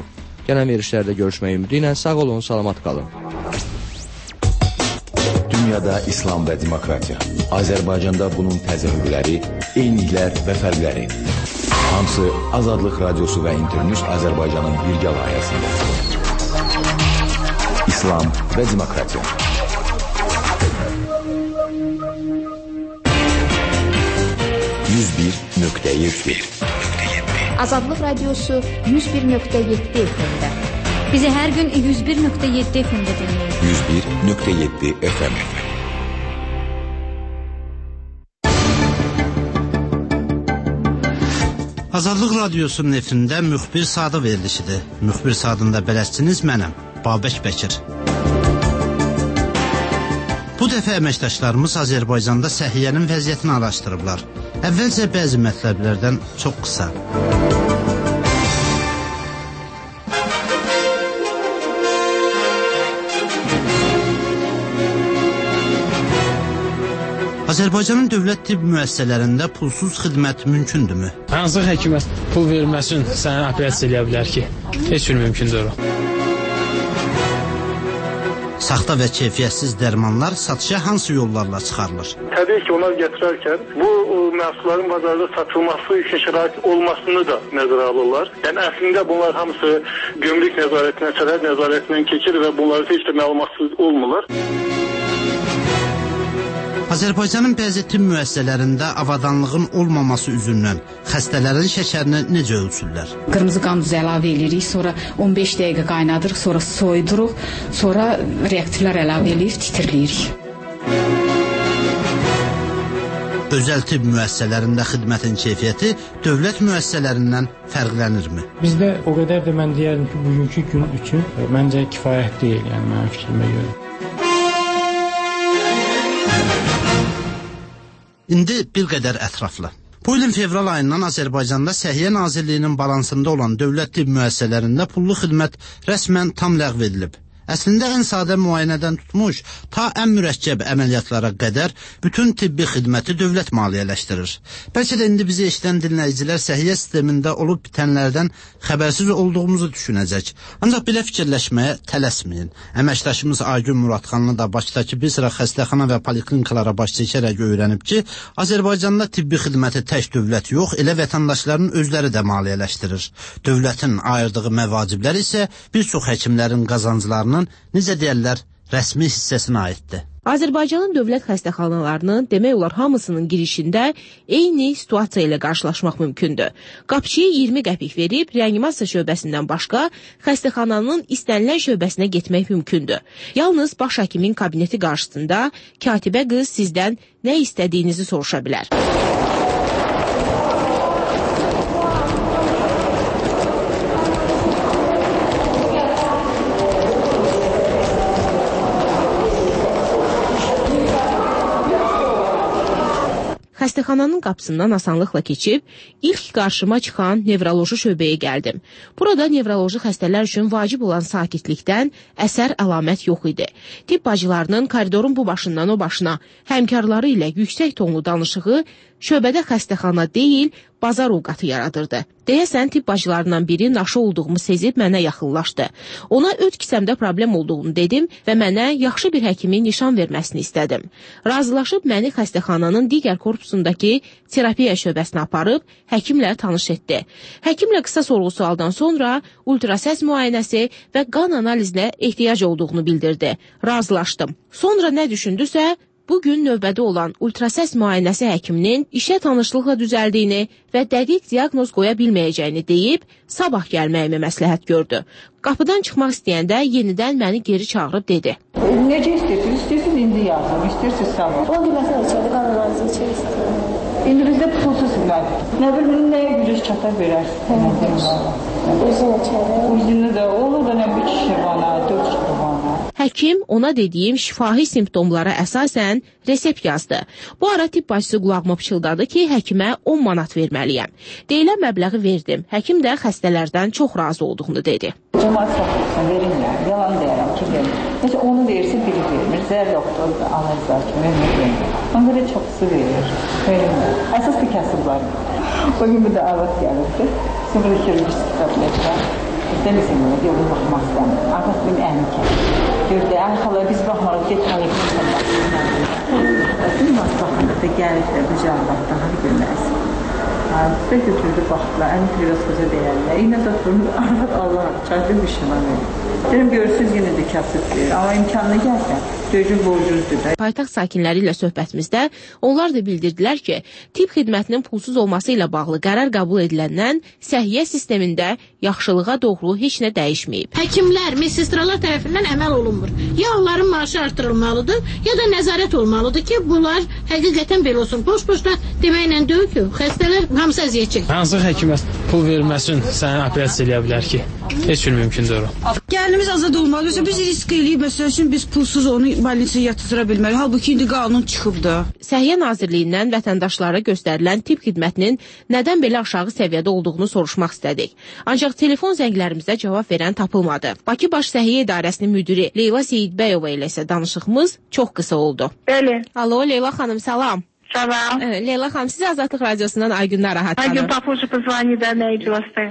Gələn verilişlərdə görüşmək ümidi ilə sağ olun, salamat qalın. Dünyada İslam və demokratiya. Azərbaycanda bunun təzahürləri, eyniliklər və fərqləri. Hamısı Azadlıq Radiosu və İnternews Azərbaycanın birgə layihəsində. İslam və demokratiya. yüz bir nöqtə yeddi Azadlıq Radiosu yüz bir nöqtə yeddi F M-də. Bizi hər gün yüz bir nöqtə yeddi F M-də dinləyin. yüz bir nöqtə yeddi F M. Azadlıq Radiosunun efirində müxbir sadə verilişidir. Müxbir sadında bələdçiniz mənəm, Babək Bəkir. Bu dəfə əməkdaşlarımız Azərbaycanda səhiyyənin vəziyyətini araşdırıblar. Əvvəlcə bəzi mətləblərdən çox qısa. Azərbaycanın dövlət tibb müəssisələrində pulsuz xidmət mümkündürmü? Hansı həkimə pul verilməsin, səni operasiya eləyə bilər ki, heç bir mümkündür o. Saxta və keyfiyyətsiz dərmanlar satışa hansı yollarla çıxarılır? Təbii ki, onlar gətirərkən bu məhsulların bazarda satılması üçün şərait olmasını da nəzərə alırlar. Yəni əslində bunlar hamısı gömrük nəzarətinə, sərhəd nəzarətindən keçir və bunları heç də məlumatsız olmurlar. Azərbaycanın bəzi tibb müəssisələrində avadanlığın olmaması üzündən xəstələrin şəkərini necə ölçürlər? Qırmızı qan duzu əlavə edirik, sonra on beş dəqiqə qaynadırıq, sonra soyuduruq, sonra reaktivlər əlavə edib titrləyirik. Özəl tibb müəssisələrində xidmətin keyfiyyəti dövlət müəssisələrindən fərqlənirmi? Bizdə o qədər də mən deyərdim ki, bugünkü gün üçün məncə kifayət deyil, yəni mənim fikrimə görə. İndi bir qədər ətraflı. Bu ilin fevral ayından Azərbaycanda Səhiyyə Nazirliyinin balansında olan dövlət tibb müəssisələrində pullu xidmət rəsmən tam ləğv edilib. Əslində ən sadə müayinədən tutmuş, ta ən mürəkkəb əməliyyatlara qədər bütün tibbi xidməti dövlət maliyyələşdirir. Bəlkə də indi bizi eşidən dinləyicilər səhiyyə sistemində olub bitənlərdən xəbərsiz olduğumuzu düşünəcək. Ancaq belə fikirləşməyə tələsməyin. Əməkdaşımız Aygün Muradxanlı da Bakıdakı bir sıra xəstəxana və poliklinikalara baş çəkərək öyrənib ki, Azərbaycanda tibbi xidməti tək dövlət yox, elə vətəndaşların özləri də maliyyələşdirir. Dövlətin ayırdığı məvaciblər isə bir çox həkimlərin qazanclarını necə deyərlər, rəsmi hissəsinə aiddir. Azərbaycanın dövlət xəstəxanalarının demək olar hamısının girişində eyni situasiya ilə qarşılaşmaq mümkündür. Qapıçıya iyirmi qəpik verib, reanimasiya şöbəsindən başqa xəstəxananın istənilən şöbəsinə getmək mümkündür. Yalnız baş həkimin kabineti qarşısında katibə qız sizdən nə istədiyinizi soruşa bilər. Xəstəxananın qapısından asanlıqla keçib, ilk qarşıma çıxan nevroloji şöbəyə gəldim. Burada nevroloji xəstələr üçün vacib olan sakitlikdən əsər əlamət yox idi. Tibb bacılarının koridorun bu başından o başına həmkarları ilə yüksək tonlu danışığı şöbədə xəstəxana deyil, bazar ovqatı yaradırdı. Deyəsən, tibb bacılarından biri naşı olduğumu sezib mənə yaxınlaşdı. Ona öd kisəmdə problem olduğunu dedim və mənə yaxşı bir həkimin nişan verməsini istədim. Razılaşıb məni xəstəxananın digər korpusundakı terapiya şöbəsinə aparıb həkimlə tanış etdi. Həkimlə qısa sorğu-sualdan sonra ultrasəs müayinəsi və qan analizinə ehtiyac olduğunu bildirdi. Razılaşdım. Sonra nə düşündüsə, bugün növbədə olan ultrasəs müayinəsi həkiminin işə tanışlıqla düzəldiyini və dəqiq diaqnoz qoya bilməyəcəyini deyib, sabah gəlməyimi məsləhət gördü. Qapıdan çıxmaq istəyəndə yenidən məni geri çağırıb dedi. Necə istəyirsiniz? İstəyirsiniz indi yazın, istəyirsiniz sabah. O deməsə içəri qan analizi içəri istəyirəm. İndi bizdə pulsuz xidmət. Nə bilim, nəyə gücüz çata verərsiniz? Üzün içəri. Üzünü də, onu da nə bir kişi bana, dörd kişi bana. Həkim ona dediyim şifahi simptomlara əsasən resept yazdı. Bu ara tibb bacısı qulağıma pıçıldadı ki, həkimə on manat verməliyəm. Deyilən məbləği verdim. Həkim də xəstələrdən çox razı olduğunu dedi. Cəmaat saxlasın, verirlər. Yalan deyərəm ki, verir. Necə onu verirsə biri vermir. Zər yoxdur, analizlər kimi vermir. Ona görə çoxsu verir. Verirlər. Əsas ki, kəsiblər. O gün bir də arvad gəlirdi. Sonra kirurgisi kabinetdə. İstəmirsən ona, yolun baxmaq istəmir. Artıq benim əlimi kəlir. Gördü, ay xala biz baxmarıq, get xalıqlarsan baxsınlar. Bizim masrafında da gəlib də bu cavabdan daha görməlisin. Bizə götürdü, baxdılar, əlini privatxoza deyərlər. İynə doktorun arvad Allah, çayda bir şey var verir. Deyirəm, görürsünüz yenə də kasıb verir. Amma imkanına gəlsən, döyücü borcuzdur da. Paytaxt sakinləri ilə söhbətimizdə onlar da bildirdilər ki, tibb xidmətinin pulsuz olması ilə bağlı qərar qəbul ediləndən səhiyyə sistemində yaxşılığa doğru heç nə dəyişməyib. Həkimlər, medsestralar tərəfindən əməl olunmur. Ya onların maaşı artırılmalıdır, ya da nəzarət olmalıdır ki, bunlar həqiqətən belə olsun. Boş-boşda deməklə deyil ki, xəstələr hamısı əziyyət çəkir. Hansı həkimə pul verilməsin səni operasiya eləyə bilər ki? Heç bir mümkündür o. Gəlirimiz azad olmalıdır. Biz risk eləyib, məsəl üçün biz pulsuz onu больницaya yatıra bilmərik. Halbuki indi qanun çıxıbdır. Səhiyyə Nazirliyindən vətəndaşlara göstərilən tibb xidmətinin nədən belə aşağı səviyyədə olduğunu soruşmaq istədik. Ancaq telefon zənglərimizə cavab verən tapılmadı. Bakı Baş Səhiyyə İdarəsinin müdiri Leyla Seyidbəyova ilə isə danışığımız çox qısa oldu. Bəli. Alo Leyla xanım, salam. Salam. Leyla xanım, sizi Azadlıq Radiosundan Aygün Narahat xanım. Aygün Papucu pozvani da nə iclasda.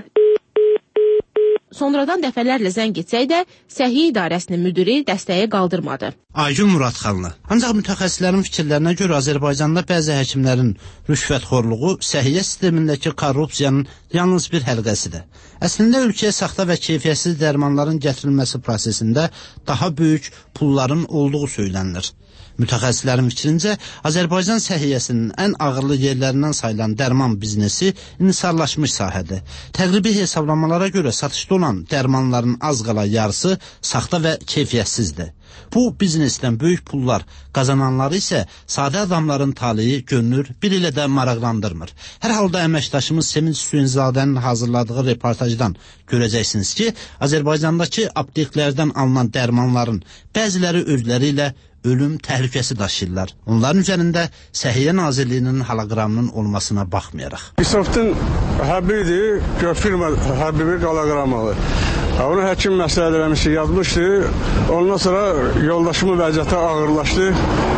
Sonradan dəfələrlə zəng etsək də Səhiyyə İdarəsinin müdiri dəstəyə qaldırmadı. Aygün Muradxanlı. Ancaq mütəxəssislərin fikirlərinə görə Azərbaycanda bəzi həkimlərin rüşvətxorluğu səhiyyə sistemindəki korrupsiyanın yalnız bir həlqəsidir. Əslində ölkəyə saxta və keyfiyyətsiz dərmanların gətirilməsi prosesində daha böyük pulların olduğu söylənilir. Mütəxəssislərin fikrincə, Azərbaycan səhiyyəsinin ən ağırlı yerlərindən sayılan dərman biznesi inhisarlaşmış sahədir. Təqribi hesablamalara görə satışda olan dərmanların az qala yarısı saxta və keyfiyyətsizdir. Bu biznesdən böyük pullar qazananları isə sadə adamların taleyi görünür, bir ilə də maraqlandırmır. Hər halda əməkdaşımız Sevinç Hüseynzadənin hazırladığı reportajdan görəcəksiniz ki, Azərbaycandakı apteklərdən alınan dərmanların bəziləri özləri ilə ölüm təhlükəsi daşıyırlar. Onların üzərində Səhiyyə Nazirliyinin holoqramının olmasına baxmayaraq. İsoftin həbidir, firma həbibi holoqramalı. Onu həkim məsləhət eləmişdi, yazmışdı. Ondan sonra yoldaşımın vəziyyəti ağırlaşdı.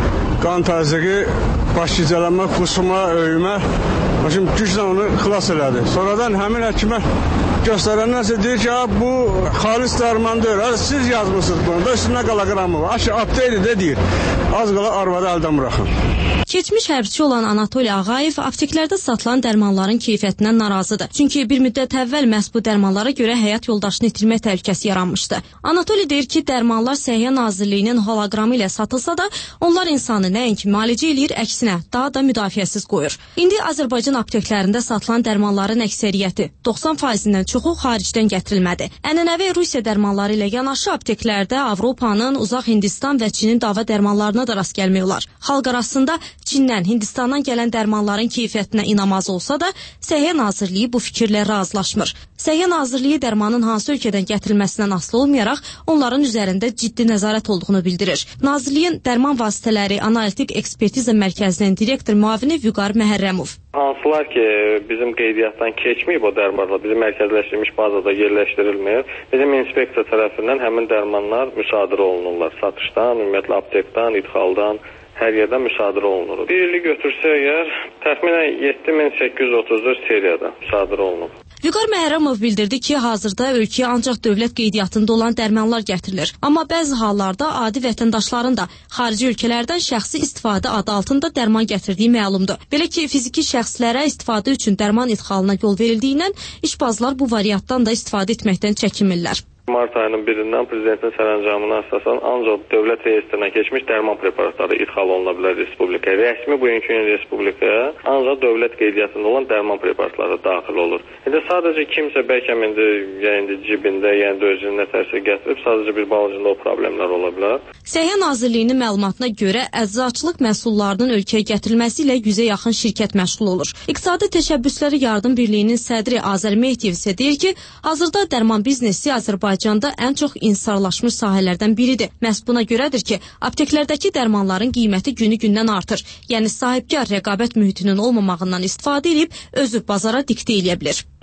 Qan təzyiqi, baş gicələnmə, qusma, öyümə. Şimdi güclə onu xilas elədi. Sonradan həmin həkimə göstərəndən isə deyir ki, bu xalis dərmandır. Siz yazmışsınız bunu da, üstündə holoqramı var. Aşı apteydi də deyir. Az qala arvadı əldən buraxın. Keçmiş hərbçi olan Anatoli Ağayev apteklərdə satılan dərmanların keyfiyyətindən narazıdır. Çünki bir müddət əvvəl məhz bu dərmanlara görə həyat yoldaşını itirmək təhlükəsi yaranmışdı. Anatoli deyir ki, dərmanlar Səhiyyə Nazirliyinin holoqramı ilə satılsa da, onlar insanı nəinki müalicə eləyir, əksinə daha da müdafiəsiz qoyur. İndi Azərbaycan apteklərində satılan dərmanların əksəriyyəti doxsan faizindən çoxu xaricdən gətirilmədi. Ənənəvi Rusiya dərmanları ilə yanaşı apteklərdə Avropanın, Uzaq Hindistan və Çinin dava dərmanlarına da rast gəlmək olar. Xalq arasında Çindən, Hindistandan gələn dərmanların keyfiyyətinə inamaz olsa da, Səhiyyə Nazirliyi bu fikirlə razılaşmır. Səhiyyə Nazirliyi dərmanın hansı ölkədən gətirilməsindən asılı olmayaraq, onların üzərində ciddi nəzarət olduğunu bildirir. Nazirliyin Dərman Vasitələri Analitik Ekspertiza Mərkəzinin direktor müavini Vüqar Məhərrəmov. Hansılar ki, bizim qeydiyyatdan keçməyib o dərmanlar, bizim mərkəzləşdirilmiş bazada yerləşdirilmir. Bizim inspeksiya tərəfindən həmin dərmanlar müsadirə olunurlar. Satışdan, ümumiyyətlə aptekdən, idxaldan, hər yerdən müsadirə olunur. Bir ili götürsə əgər, təxminən yeddi min səkkiz yüz otuz dörd seriyada müsadirə olunur. Vüqar Məhərrəmov bildirdi ki, hazırda ölkəyə ancaq dövlət qeydiyyatında olan dərmanlar gətirilir. Amma bəzi hallarda adi vətəndaşların da xarici ölkələrdən şəxsi istifadə adı altında dərman gətirdiyi məlumdur. Belə ki, fiziki şəxslərə istifadə üçün dərman idxalına yol verildiyindən işbazlar bu variantdan da istifadə etməkdən çəkinmirlər. Mart ayının birindən prezidentin sərəncamına əsasən ancaq dövlət reyestrinə keçmiş dərman preparatları idxal oluna bilər respublikaya. Rəsmi bugünkü gün respublikaya ancaq dövlət qeydiyyatında olan dərman preparatları daxil olur. İndi sadəcə kimsə bəlkə indi, yəni cibində, yəni dözünün nətərsə gətirib, sadəcə bir balıcında o problemlər ola bilər. Səhiyyə Nazirliyinin məlumatına görə əczaçılıq məhsullarının ölkəyə gətirilməsi ilə yüzə yaxın şirkət məşğul olur. İqtisadi Təşəbbüsləri Yardım Birliyinin sədri Azər Mehdiyev isə deyir ki, hazırda dərman biznesi Azərbaycanda ən çox inhisarlaşmış sahələrdən biridir. Məhz buna görədir ki, apteklərdəki dərmanların qiyməti günü-gündən artır. Yəni sahibkar rəqabət mühitinin olmamağından istifadə edib özü bazara diktə eləyə bilir.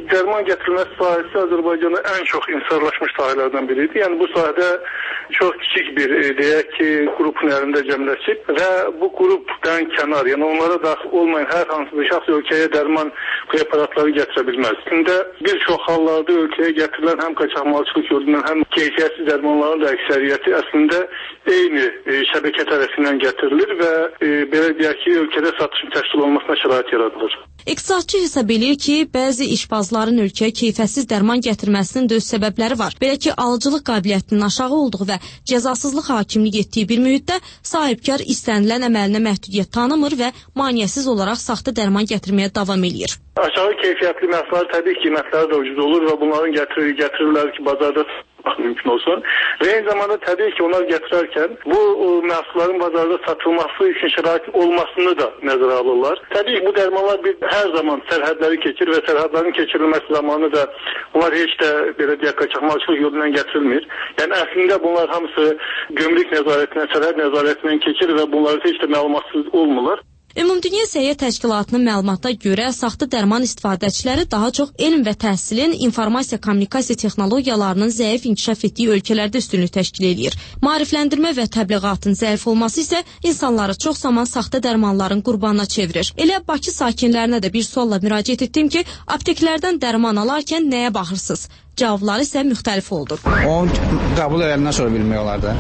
Dərman gətirilməsi sahəsi Azərbaycanda ən çox insarlaşmış sahələrdən biridir. Yəni bu sahədə çox kiçik bir, deyək ki, qrupun əlində cəmləşib və bu qrupdan kənar, yəni onlara daxil olmayan hər hansı bir şəxs ölkəyə dərman preparatları gətirə bilməz. Üstündə bir çox hallarda ölkəyə gətirilən həm qaçaqmalçılıq yolundan, həm keyfiyyətsiz dərmanların da əksəriyyəti əslində eyni e, şəbəkə tərəfindən gətirilir və e, belə deyək ki, ölkədə satışın təşkil olmasına şərait yaradılır. İqtisadçı hesab edir ki, bəzi işbazların ölkəyə keyfiyyətsiz dərman gətirməsinin də öz səbəbləri var. Belə ki, alıcılıq qabiliyyətinin aşağı olduğu və cəzasızlıq hakimlik etdiyi bir mühitdə sahibkar istənilən əməlinə məhdudiyyət tanımır və maneəsiz olaraq saxta dərman gətirməyə davam edir. Aşağı keyfiyyətli məhsullar təbii ki, qiymətləri də ucuz olur və bunların gətirir, gətirirlər ki, bazarda mümkün olsun. Və eyni zamanda təbii ki, onlar gətirərkən bu məhsulların bazarda satılması üçün şərait olmasını da nəzərə alırlar. Təbii ki, bu dərmanlar bir, hər zaman sərhədləri keçir və sərhədlərin keçirilməsi zamanı da bunlar heç də belə deyək, qaçaqmalçılıq yolundan gətirilmir. Yəni əslində bunlar hamısı gömrük nəzarətindən, sərhəd nəzarətindən keçir və bunlar heç də məlumatsız olmurlar. Ümumdünya Səhiyyə Təşkilatının məlumatına görə saxta dərman istifadəçiləri daha çox elm və təhsilin, informasiya kommunikasiya texnologiyalarının zəif inkişaf etdiyi ölkələrdə üstünlük təşkil edir. Maarifləndirmə və təbliğatın zəif olması isə insanları çox zaman saxta dərmanların qurbanına çevirir. Elə Bakı sakinlərinə də bir sualla müraciət etdim ki, apteklərdən dərman alarkən nəyə baxırsınız? Cavabları isə müxtəlif oldu. Onu qəbul edəndən sonra bilmək olar da.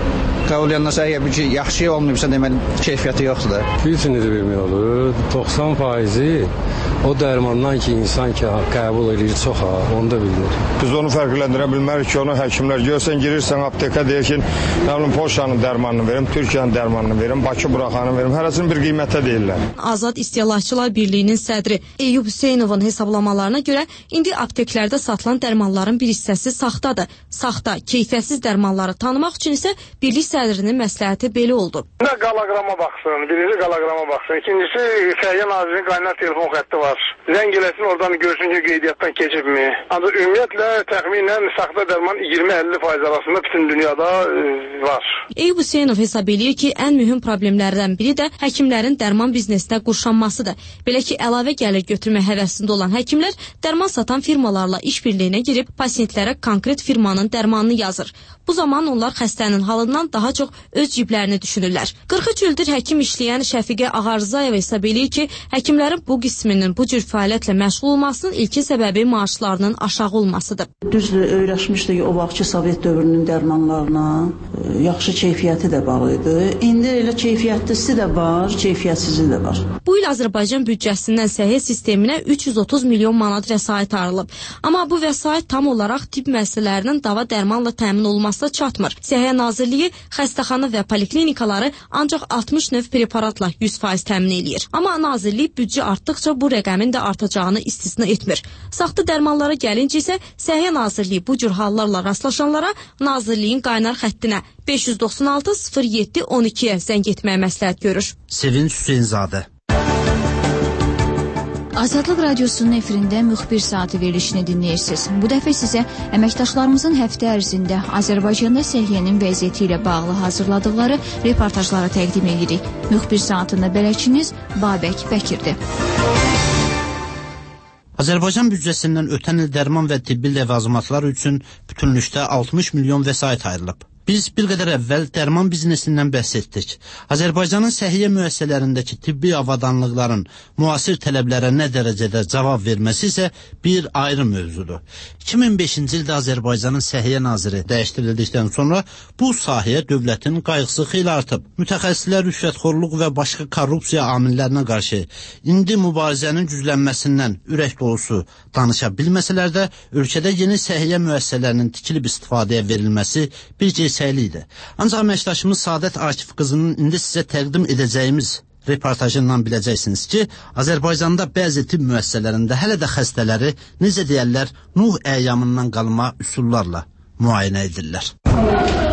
Qəbul edəndən sonra əgər bir ki, yaxşı olmayıbsa, deməli keyfiyyəti yoxdur da. Bir üçün necə bilmək olur? doxsan faizi o dərmandan ki, insan ki, qəbul edir çox, onu da bilir. Biz onu fərqləndirə bilmərik ki, onu həkimlər görsən, girirsən apteka deyək ki, mənim Polşanın dərmanını verim, Türkiyənin dərmanını verim, Bakı buraxanı verim, hərəsinin bir qiymətə deyirlər. Azad İstehlakçılar Birliyinin sədri Eyüp Hüseynovun hesablamalarına görə indi apteklərdə satılan dərmanların bir hissəsi saxtadır. Saxta, keyfiyyətsiz dərmanları tanımaq üçün isə birlik sədrinin məsləhəti belə oldu. Qalaqrama baxsın, birinci qalaqrama baxsın, ikincisi Səhiyyə Nazirinin qaynar telefon xətti var. Zəng eləsin, oradan görsün ki, qeydiyyatdan keçibmi. Ancaq ümumiyyətlə təxminən saxta dərman iyirmi əlli faiz arasında bütün dünyada e, var. Eyüp Hüseynov hesab edir ki, ən mühüm problemlərdən biri də həkimlərin dərman biznesinə qurşanmasıdır. Belə ki, əlavə gəlir götürmə həvəsində olan həkimlər dərman satan firmalarla işbirliyinə girib pasientlərə konkret firmanın dərmanını yazır. Bu zaman onlar xəstənin halından daha çox öz ciblərini düşünürlər. qırx üç ildir həkim işləyən Şəfiqə Ağarzayeva hesab edir ki, həkimlərin bu qisminin bu cür fəaliyyətlə məşğul olmasının ilkin səbəbi maaşlarının aşağı olmasıdır. Düzdür, öyrəşmişdik ki, o vaxtki Sovet dövrünün dərmanlarına yaxşı keyfiyyəti də var idi. İndi elə keyfiyyətlisi də var, keyfiyyətsizi də var. Bu il Azərbaycan büdcəsindən səhiyyə sisteminə üç yüz otuz milyon manat vəsait ayrılıb. Amma bu vəsait tam olaraq tibb müəssisələrinin dava dərmanla təmin olmasına çatmır. Səhiyyə Nazirliyi xəstəxana və poliklinikaları ancaq altmış növ preparatla yüz faiz təmin edir. Amma Nazirlik büdcə artdıqca bu rəqəmin də artacağını istisna etmir. Saxta dərmanlara gəlincə isə Səhiyyə Nazirliyi bu cür hallarla rastlaşanlara Nazirliyin qaynar xəttinə beş yüz doxsan altı sıfır yeddi on ikiyə zəng etməyə məsləhət görür. Sevinç Hüseynzadə. Azadlıq Radiosunun efirində müxbir saati verilişini dinləyirsiniz. Bu dəfə sizə əməkdaşlarımızın həftə ərzində Azərbaycanda səhiyyənin vəziyyəti ilə bağlı hazırladıkları reportajları təqdim edirik. Müxbir saatında bələdçiniz Babək Bəkirdir. Azərbaycan büdcəsindən ötən il dərman və tibbi ləvazimatlar üçün bütünlükdə altmış milyon vəsait ayrılıb. Biz bir qədər əvvəl dərman biznesindən bəhs etdik. Azərbaycanın səhiyyə müəssisələrindəki tibbi avadanlıqların müasir tələblərə nə dərəcədə cavab verməsi isə bir ayrı mövzudur. iki min beşinci ildə Azərbaycanın Səhiyyə Naziri dəyişdirildikdən sonra bu sahəyə dövlətin qayğısı xeyli artıb. Mütəxəssislər rüşvətxorluq və başqa korrupsiya amillərinə qarşı indi mübarizənin güclənməsindən ürək dolusu danışa bilməsələr də ölkədə yeni səhiyyə müəssisələrinin tikilib istifadəyə verilməsi bir cəsəli idi. Ancaq əməkdaşımız Saadət Akif qızının indi sizə təqdim edəcəyimiz reportajından biləcəksiniz ki, Azərbaycanda bəzi tibb müəssisələrində hələ də xəstələri, necə deyərlər, Nuh əyyamından qalma üsullarla müayinə edirlər.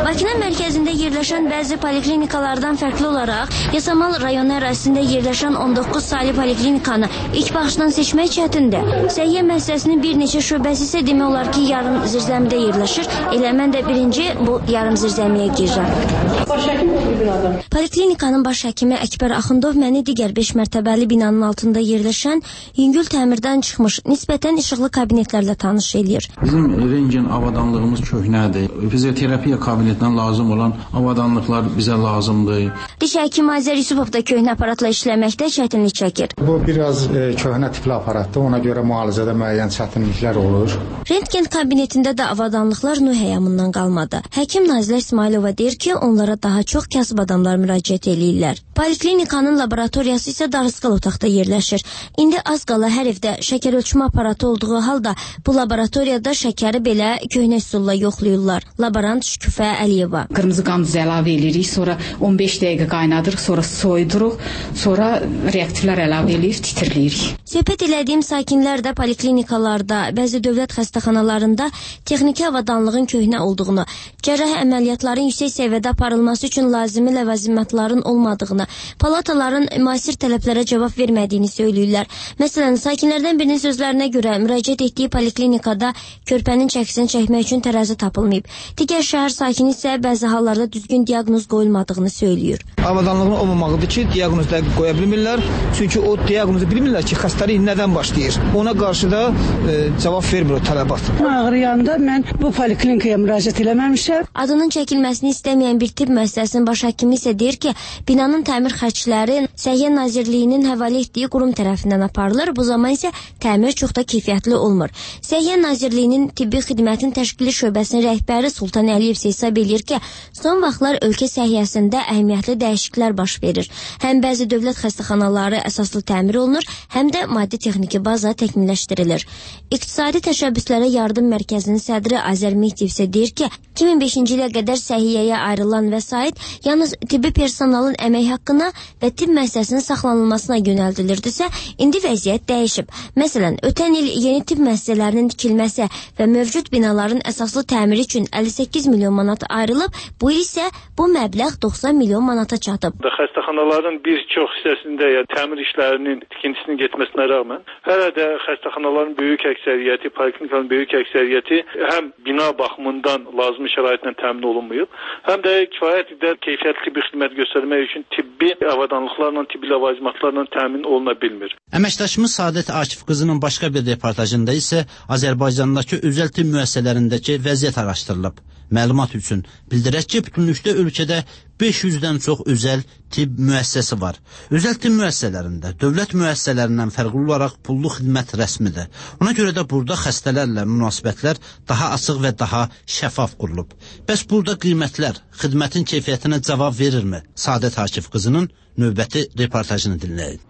Bakının mərkəzində yerləşən bəzi poliklinikalardan fərqli olaraq Yasamal rayonu ərazisində yerləşən on doqquz saylı poliklinikanı ilk baxışdan seçmək çətindir. Səhiyyə müəssisəsinin bir neçə şöbəsi isə demək olar ki, yarım zirzəmidə yerləşir. Elə mən də birinci bu yarım zirzəmiyə girirəm. Baş həkim bir adam. Poliklinikanın baş həkimi Əkbər Axundov məni digər beş mərtəbəli binanın altında yerləşən yüngül təmirdən çıxmış nisbətən işıqlı kabinetlərlə tanış eləyir. Bizim rentgen avadanlığımız köhnədir. Fizioterapiya kabinetinə lazım olan avadanlıqlar bizə lazımdır. Diş həkimi Azər Yusupov da köhnə aparatla işləməkdə çətinlik çəkir. Bu biraz e, köhnə tipli aparatdır. Ona görə müalicədə müəyyən çətinliklər olur. Rentgen kabinetində də avadanlıqlar Nuh həyamından qalmadı. Həkim Nazilə İsmailova deyir ki, onlara daha çox kasıb adamlar müraciət eləyirlər. Poliklinikanın laboratoriyası isə darısqal otaqda yerləşir. İndi az qala hər evdə şəkər ölçmə aparatı olduğu halda bu laboratoriyada şəkəri belə köhnə üsulla yoxlayırlar. Laborant Şüküfə Əliyeva. Qırmızı qan duzu əlavə edirik, sonra on beş dəqiqə qaynadırıq, sonra soyuduruq, sonra reaktivlər əlavə edib titirləyirik. Söhbət elədiyim sakinlər də poliklinikalarda, bəzi dövlət xəstəxanalarında texniki avadanlığın köhnə olduğunu, cərrahi əməliyyatların yüksək səviyyədə aparılması üçün lazımi ləvazimatların olmadığını, palataların müasir tələblərə cavab vermədiyini söyləyirlər. Məsələn, sakinlərdən birinin sözlərinə görə müraciət etdiyi poliklinikada körpənin çəkisini çəkmək üçün tərəzi tapılmayıb. Digər şəhər sakini isə bəzi hallarda düzgün diaqnoz qoyulmadığını söyləyir. Avadanlığın olmamağıdır ki, diaqnoz dəqiq qoya bilmirlər. Çünki o diaqnozu bilmirlər ki, xəstəlik nədən başlayır. Ona qarşı da e, cavab vermir o tələbat. Ağrıyanda mən bu poliklinikaya müraciət eləməmişəm. Adının çəkilməsini istəməyən bir tibb müəssisəsinin baş həkimi isə deyir ki, binanın təmir xərcləri Səhiyyə Nazirliyinin həvalə etdiyi qurum tərəfindən aparılır. Bu zaman isə təmir çox da keyfiyyətli olmur. Səhiyyə Nazirliyinin tibbi xidmətin təşkili şöbəsinin rəhbəri Sultan Əliyev hesab edir ki, son vaxtlar ölkə səhiyyəsində əhəmiyyətli dəyişikliklər baş verir. Həm bəzi dövlət xəstəxanaları əsaslı təmir olunur, həm də maddi texniki baza təkmilləşdirilir. İqtisadi təşəbbüslərə yardım mərkəzinin sədri Azər Mehdiyev isə deyir ki, iki min beşinci ilə qədər səhiyyəyə ayrılan vəsait yalnız tibbi personalın əmək haqqına və tibb müəssisəsinin saxlanılmasına yönəldilirdisə, indi vəziyyət dəyişib. Məsələn, ötən il yeni tibb müəssisələrinin tikilməsi və mövcud binaların əsaslı təmiri üçün əlli səkkiz milyon manat ayrılıb, bu il isə bu məbləğ doxsan milyon manata çatıb. Xəstəxanaların bir çox hissəsində ya təmir işlərinin tikintisinin getməsinə rəğmən, hələ də xəstəxanaların böyük əksəriyyəti, poliklinikanın böyük əksəriyyəti həm bina baxımından lazımi şəraitlə təmin olunmayıb, həm də kifayət qədər keyfiyyətli tibbi xidmət göstərmək üçün tibbi avadanlıqlarla, tibbi ləvazimatlarla təmin oluna bilmir. Əməkdaşımız Saadət Akif qızının başqa bir reportajında isə Azərbaycandakı özəl tibb müəssisələrindəki vəziyyət araşdırılıb. Məlumat üçün bildirək ki, bütünlükdə ölkədə beş yüzdən çox özəl tibb müəssisəsi var. Özəl tibb müəssisələrində dövlət müəssisələrindən fərqli olaraq pullu xidmət rəsmidir. Ona görə də burada xəstələrlə münasibətlər daha açıq və daha şəffaf qurulub. Bəs burada qiymətlər xidmətin keyfiyyətinə cavab verirmi? Saadət Akif qızının növbəti reportajını dinləyin.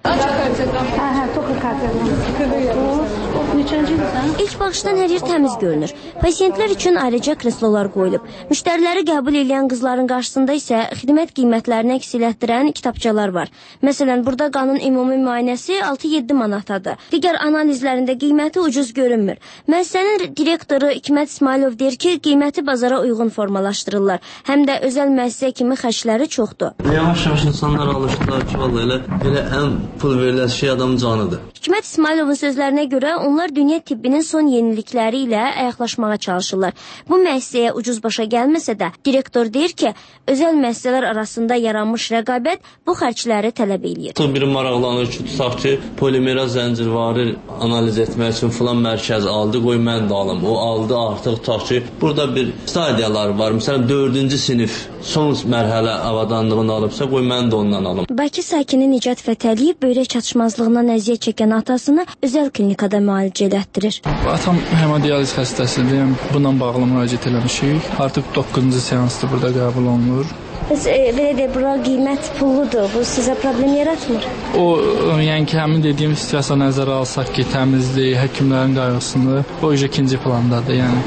İlk baxışdan hər yer təmiz görünür. Pasiyentlər üçün ayrıca kreslolar qoyulub. Müştəriləri qəbul edən qızların qarşısında isə xidmət qiymətlərini əks etdirən kitabçalar var. Məsələn, burada qanın ümumi müayinəsi altı yeddi manatadır. Digər analizlərində qiyməti ucuz görünmür. Müəssisənin direktoru Hikmət İsmailov deyir ki, qiyməti bazara uyğun formalaşdırırlar. Həm də özəl müəssisə kimi xərcləri çoxdur. Yavaş-yavaş insanlar alışdılar ki, vallahi elə, elə ən pul verilən şey adamın canıdır. Hikmət İsmailovun sözlərinə görə onlar dünya tibbinin son yenilikləri ilə ayaqlaşmağa çalışırlar. Bu müəssisəyə ucuz başa gəlməsə də, direktor deyir ki, özəl müəssisələr arasında yaranmış rəqabət bu xərcləri tələb eləyir. Biri maraqlanır ki, tutaq ki, polimera zəncirvarı analiz etmək üçün filan mərkəz aldı, qoy mən də alım. O aldı artıq, tutaq ki, burada bir stadiyalar var. Məsələn, dördüncü sinif son mərhələ avadanlığını alıbsa, qoy mən də ondan alım. Bakı sakini Nicat Fətəliyev böyrək çatışmazlığından əziyyət çəkən atasını özəl klinikada müalicə elətdirir. Atam hemodializ xəstəsidir. Bundan bağlı müraciət eləmişik. Artıq doqquzuncu seansdır burada qəbul olunur. Bəs e, belə də bura qiymət pulludur. Bu sizə problem yaratmır? O, yəni ki, həmin dediyim situasiya nəzərə alsaq ki, təmizlik, həkimlərin qayğısını, o ikinci plandadır, yəni.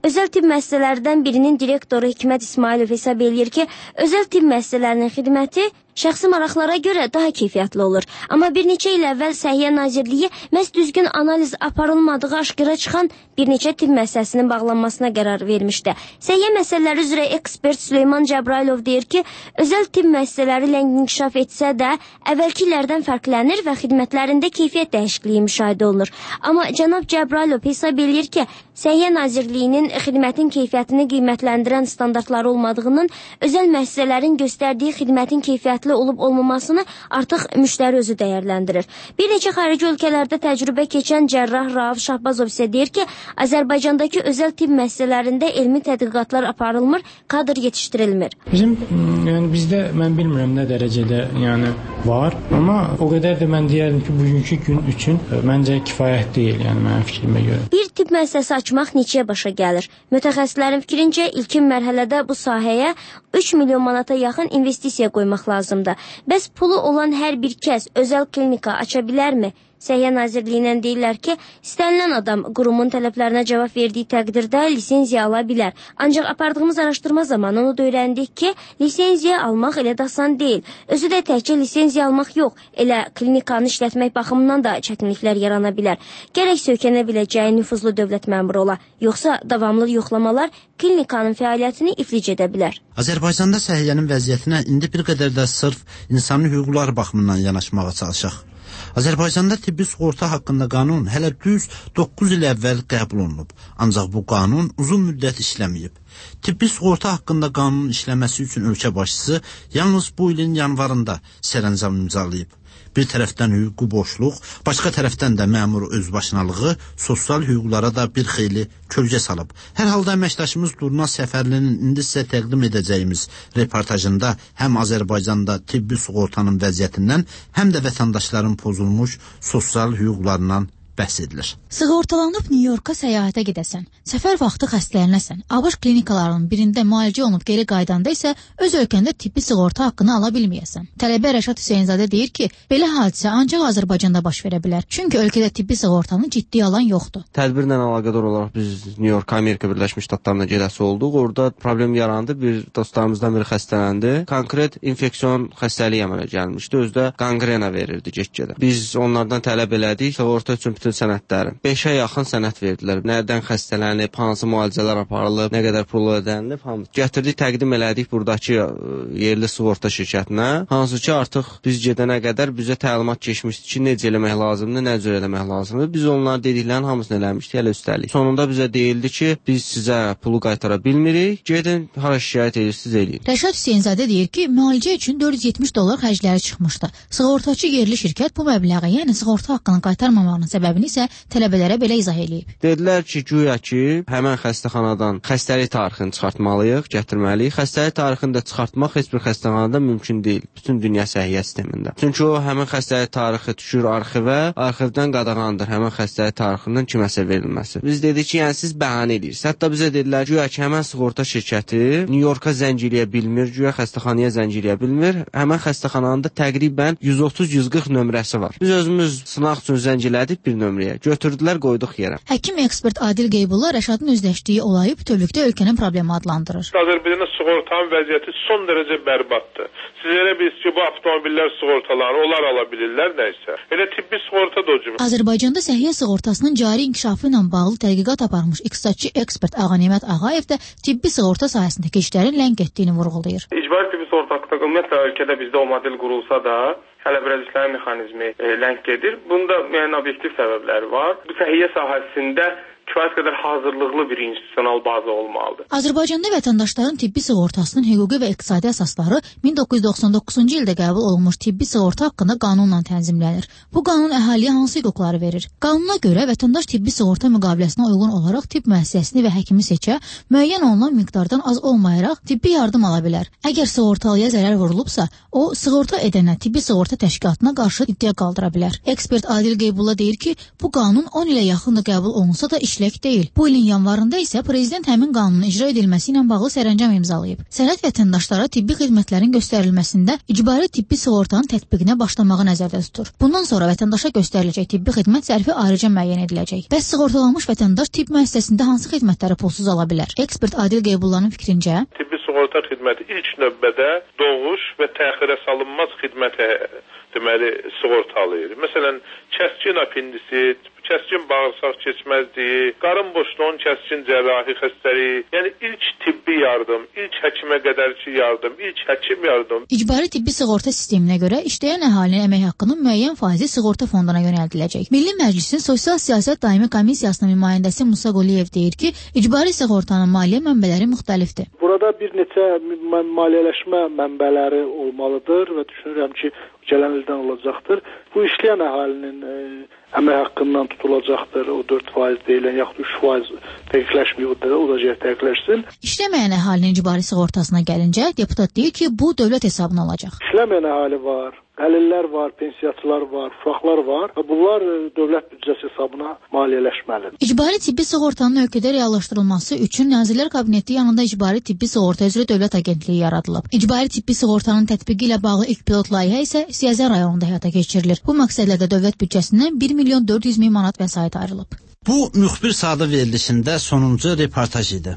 Özəl tibb müəssisələrdən birinin direktoru Hikmət İsmailov hesab eləyir ki, özəl tibb müəssisələrinin xidməti şəxsi maraqlara görə daha keyfiyyətli olur. Amma bir neçə il əvvəl Səhiyyə Nazirliyi məhz düzgün analiz aparılmadığı aşkara çıxan bir neçə tibb müəssisəsinin bağlanmasına qərar vermişdi. Səhiyyə məsələləri üzrə ekspert Süleyman Cəbrailov deyir ki, özəl tibb müəssisələri ləng inkişaf etsə də əvvəlki illərdən fərqlənir və xidmətlərində keyfiyyət dəyişikliyi müşahidə olunur. Amma cənab Cəbrailov hesab eləyir ki, Səhiyyə Nazirliyinin xidmətin keyfiyyətini qiymətləndirən standartları olmadığının, özəl müəssisələrin göstərdiyi xidmətin keyfiyyətli olub olmamasını artıq müştəri özü dəyərləndirir. Bir neçə xarici ölkələrdə təcrübə keçən cərrah Rauf Şahbazov isə deyir ki, Azərbaycandakı özəl tibb müəssisələrində elmi tədqiqatlar aparılmır, kadr yetişdirilmir. Bizim, yəni bizdə mən bilmirəm nə dərəcədə yəni var, amma o qədər də mən deyərdim ki, bugünkü gün üçün məncə kifayət deyil, yəni mənim fikrimə görə. Bir tibb müəssisəsi açmaq neçəyə başa gəlir? Mütəxəssislərin fikrincə ilkin mərhələdə bu sahəyə üç milyon manata yaxın investisiya qoymaq lazımdır. Bəs pulu olan hər bir kəs özəl klinika aça bilərmi? Səhiyyə Nazirliyindən deyirlər ki, istənilən adam qurumun tələblərinə cavab verdiyi təqdirdə lisenziya ala bilər. Ancaq apardığımız araşdırma zamanı onu da öyrəndik ki, lisenziya almaq elə də asan deyil. Özü də təkcə lisenziya almaq yox, elə klinikanı işlətmək baxımından da çətinliklər yarana bilər. Gərək söykənə biləcəyi nüfuzlu dövlət məmuru ola, yoxsa davamlı yoxlamalar klinikanın fəaliyyətini iflic edə bilər. Azərbaycanda səhiyyənin vəziyyətinə indi bir qədər də sırf insani hüquqlar baxımından yanaşmağa çalışaq. Azərbaycanda tibbi sığorta haqqında qanun hələ düz doqquz il əvvəl qəbul olunub. Ancaq bu qanun uzun müddət işləməyib. Tibbi sığorta haqqında qanunun işləməsi üçün ölkə başçısı yalnız bu ilin yanvarında sərəncam imzalayıb. Bir tərəfdən hüquqi boşluq, başqa tərəfdən də məmur özbaşınalığı sosial hüquqlara da bir xeyli kölgə salıb. Hər halda əməkdaşımız Durnaz Səfərlinin indi sizə təqdim edəcəyimiz reportajında həm Azərbaycanda tibbi sığortanın vəziyyətindən, həm də vətəndaşların pozulmuş sosial hüquqlarından bəhs edilir. Sığortalanıb Nyu-Yorka səyahətə gedəsən, səfər vaxtı xəstələnəsən, ABŞ klinikalarının birində müalicə olunub geri qaydanda isə öz ölkəndə tibbi sığorta haqqını ala bilməyəsən. Tələbə Rəşad Hüseynzadə deyir ki, belə hadisə ancaq Azərbaycanda baş verə bilər. Çünki ölkədə tibbi sığortanı ciddi alan yoxdur. Tədbirlə əlaqədar olaraq biz Nyu-York, Amerika Birləşmiş Ştatlarına gedəsi olduq. Orada problem yarandı. Bir dostlarımızdan biri xəstələndi. Konkret infeksion xəstəlik əmələ gəlmişdi. Özdə qanqrena verirdi get-gedə. Biz onlardan tələb elədik sığorta üçün bütün sənədləri. beşə yaxın sənəd verdilər. Nədən xəstələnib, hansı müalicələr aparılıb, nə qədər pul ödənilib, hamı. Gətirdik, təqdim elədik buradakı yerli sığorta şirkətinə. Hansı ki, artıq biz gedənə qədər bizə təlimat keçmişdi ki, necə eləmək lazımdır, nə cür eləmək lazımdır. Biz onların dediklərinin hamısını eləmişdik, hələ üstəlik. Sonunda bizə deyildi ki, biz sizə pulu qaytara bilmirik, gedin, hara şikayət edirsiniz, eləyin. Rəşad Hüseynzadə deyir ki, müalicə üçün dörd yüz yetmiş dollar xərcləri çıxmışdı. Sığortaçı yerli şirkət bu məbləği, yəni sığorta haqqını qaytarmamağının səbəbini isə tələbələrə belə izah eləyib. Dedilər ki, güya ki, həmən xəstəxanadan xəstəlik tarixini çıxartmalıyıq, gətirməliyik. Xəstəlik tarixini də çıxartmaq heç bir xəstəxanada mümkün deyil, bütün dünya səhiyyə sistemində. Çünki o həmən xəstəlik tarixi düşür arxivə, arxivdən qadağandır həmən xəstəlik tarixindən kiməsə verilməsi. Biz dedik ki, yəni siz bəhanə edirsiniz. Hətta bizə dedilər ki, güya ki, həmən sığorta şirkəti Nyu-Yorka zəng eləyə bilmir, güya xəstəxanaya zəng eləyə bilmir. Həmən xəstəxananda təqribən yüz otuz yüz qırx nömrəsi var. Biz özümüz sınaq üçün zəng elədik bir nömrəyə. Götürdülər, qoyduq yerə. Həkim ekspert Adil Qeybulla Rəşadın özləşdiyi olayı bütövlükdə ölkənin problemi adlandırır. Azərbaycanda sığortanın vəziyyəti son dərəcə bərbaddır. Siz elə bilirsiniz ki, bu avtomobillər sığortaları, onlar ala bilirlər nəysə. Elə tibbi sığorta da o cümlə. Azərbaycanda səhiyyə sığortasının cari inkişafı ilə bağlı tədqiqat aparmış iqtisadçı ekspert Ağanimət Ağayev də tibbi sığorta sahəsindəki işlərin ləng etdiyini vurğulayır. İcbari tibbi sığorta haqqında ümumiyyətlə ölkədə bizdə o model qurulsa da, hələ biraz işlərin mexanizmi e, ləng gedir. Bunda yəni obyektiv səbəbləri var. Bu səhiyyə sahəsində kifayət qədər hazırlıqlı bir institusional baza olmalıdır. Azərbaycanda vətəndaşların tibbi sığortasının hüquqi və iqtisadi əsasları min doqquz yüz doxsan doqquzuncu ildə qəbul olunmuş tibbi sığorta haqqında qanunla tənzimlənir. Bu qanun əhaliyə hansı hüquqları verir? Qanuna görə vətəndaş tibbi sığorta müqaviləsinə uyğun olaraq tibb müəssisəsini və həkimi seçə, müəyyən olunan miqdardan az olmayaraq tibbi yardım ala bilər. Əgər sığortalıya zərər vurulubsa, o sığorta edənə tibbi sığorta təşkilatına qarşı iddia qaldıra bilər. Ekspert Adil Qeybulla deyir ki, bu qanun on ilə yaxındır qəbul olunsa da işləmir. mütləq deyil. Bu ilin yanvarında isə prezident həmin qanunun icra edilməsi ilə bağlı sərəncam imzalayıb. Sənəd vətəndaşlara tibbi xidmətlərin göstərilməsində icbari tibbi sığortanın tətbiqinə başlamağı nəzərdə tutur. Bundan sonra vətəndaşa göstəriləcək tibbi xidmət zərfi ayrıca müəyyən ediləcək. Bəs sığortalanmış vətəndaş tibb müəssisəsində hansı xidmətləri pulsuz ala bilər? Ekspert Adil Qeybullanın fikrincə, tibbi sığorta xidməti ilk növbədə doğuş və təxirə salınmaz xidmətə deməli sığortalayır. Məsələn, kəskin apendisit, kəskin bağırsaq keçməzliyi, qarın boşluğunun kəskin cərrahi xəstəliyi, yəni ilk tibbi yardım, ilk həkimə qədərki yardım, ilk həkim yardım. İcbari tibbi sığorta sisteminə görə işləyən əhalinin əmək haqqının müəyyən faizi sığorta fonduna yönəldiləcək. Milli Məclisin Sosial Siyasət Daimi Komissiyasının nümayəndəsi Musa Quliyev deyir ki, icbari sığortanın maliyyə mənbələri müxtəlifdir. Burada bir neçə maliyyələşmə mənbələri olmalıdır və düşünürəm ki, gələn ildən olacaqdır. Bu işləyən əhalinin e, əmək haqqından tutulacaqdır. O dörd faiz deyilən, yaxud üç faiz dəqiqləşməyib, o da dəqiqləşsin. İşləməyən əhalinin icbari sığortasına gəlincə, deputat deyir ki, bu dövlət hesabına olacaq. İşləməyən əhali var, əlillər var, pensiyaçılar var, uşaqlar var. Bunlar dövlət büdcəsi hesabına maliyyələşməlidir. İcbari tibbi sığortanın ölkədə reallaşdırılması üçün Nazirlər Kabineti yanında İcbari Tibbi Sığorta üzrə Dövlət Agentliyi yaradılıb. İcbari tibbi sığortanın tətbiqi ilə bağlı ilk pilot layihə isə Siyəzən rayonunda həyata keçirilir. Bu məqsədlə də dövlət büdcəsindən bir milyon dörd yüz min manat vəsait ayrılıb. Bu müxbir sadə verilişində sonuncu reportaj idi.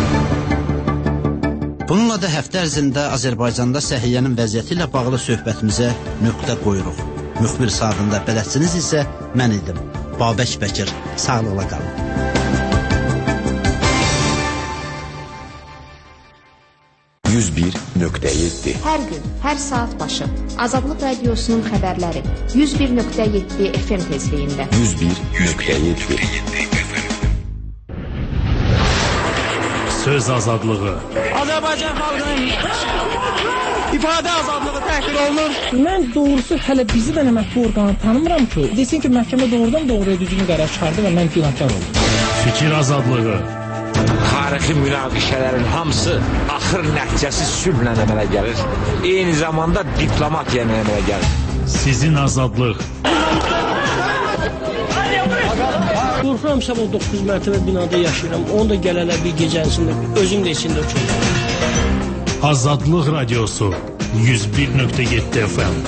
Bununla da həftə ərzində Azərbaycanda səhiyyənin vəziyyəti ilə bağlı söhbətimizə nöqtə qoyuruq. Müxbir saatında bələdçiniz isə mən idim. Babək Bəkir. Sağlıqla qalın. yüz bir nöqtə yeddi Hər gün, hər saat başı Azadlıq Radiosunun xəbərləri yüz bir nöqtə yeddi F M tezliyində. yüz bir nöqtə yeddi Söz azadlığı. Azərbaycan xalqının ifadə azadlığı təhqir olunur. Mən doğrusu hələ bizi də mətbu orqanı tanımıram ki, desin ki, məhkəmə doğrudan doğruya düzgün qərar çıxardı və mən günahkar oldum. Fikir azadlığı. Tarixi münaqişələrin hamısı axır nəticəsi sülhlə əmələ gəlir. Eyni zamanda diplomatiya əmələ gəlir. Sizin azadlıq. Qorxuram sabah doqquz mərtəbə binada yaşayıram. Onu da gələlər bir gecənsində, özüm də içində uçurum. Azadlıq Radiosu yüz bir nöqtə yeddi F M.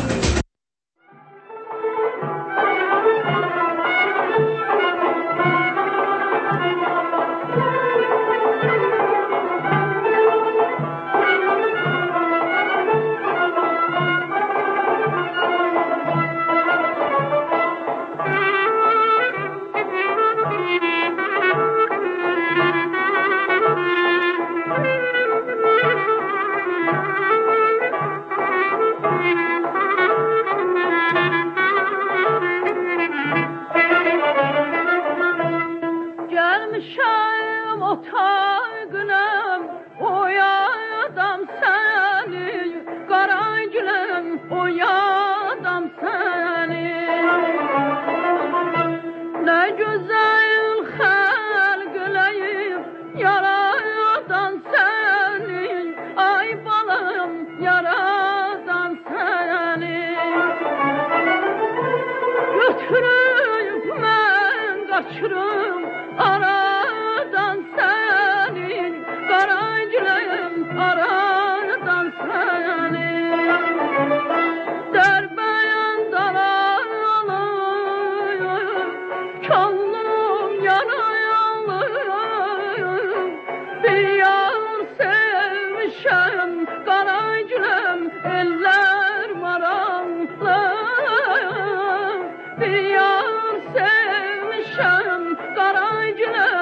Sevmişəm qara güləm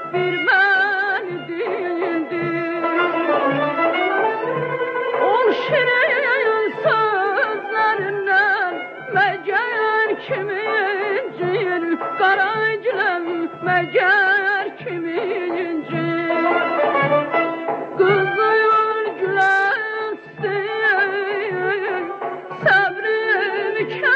bir mən değildir. Ol şirin sözlerinden məgər kimincir, qaracılım məgər kimincir. Kızıyor gülesin, sabrım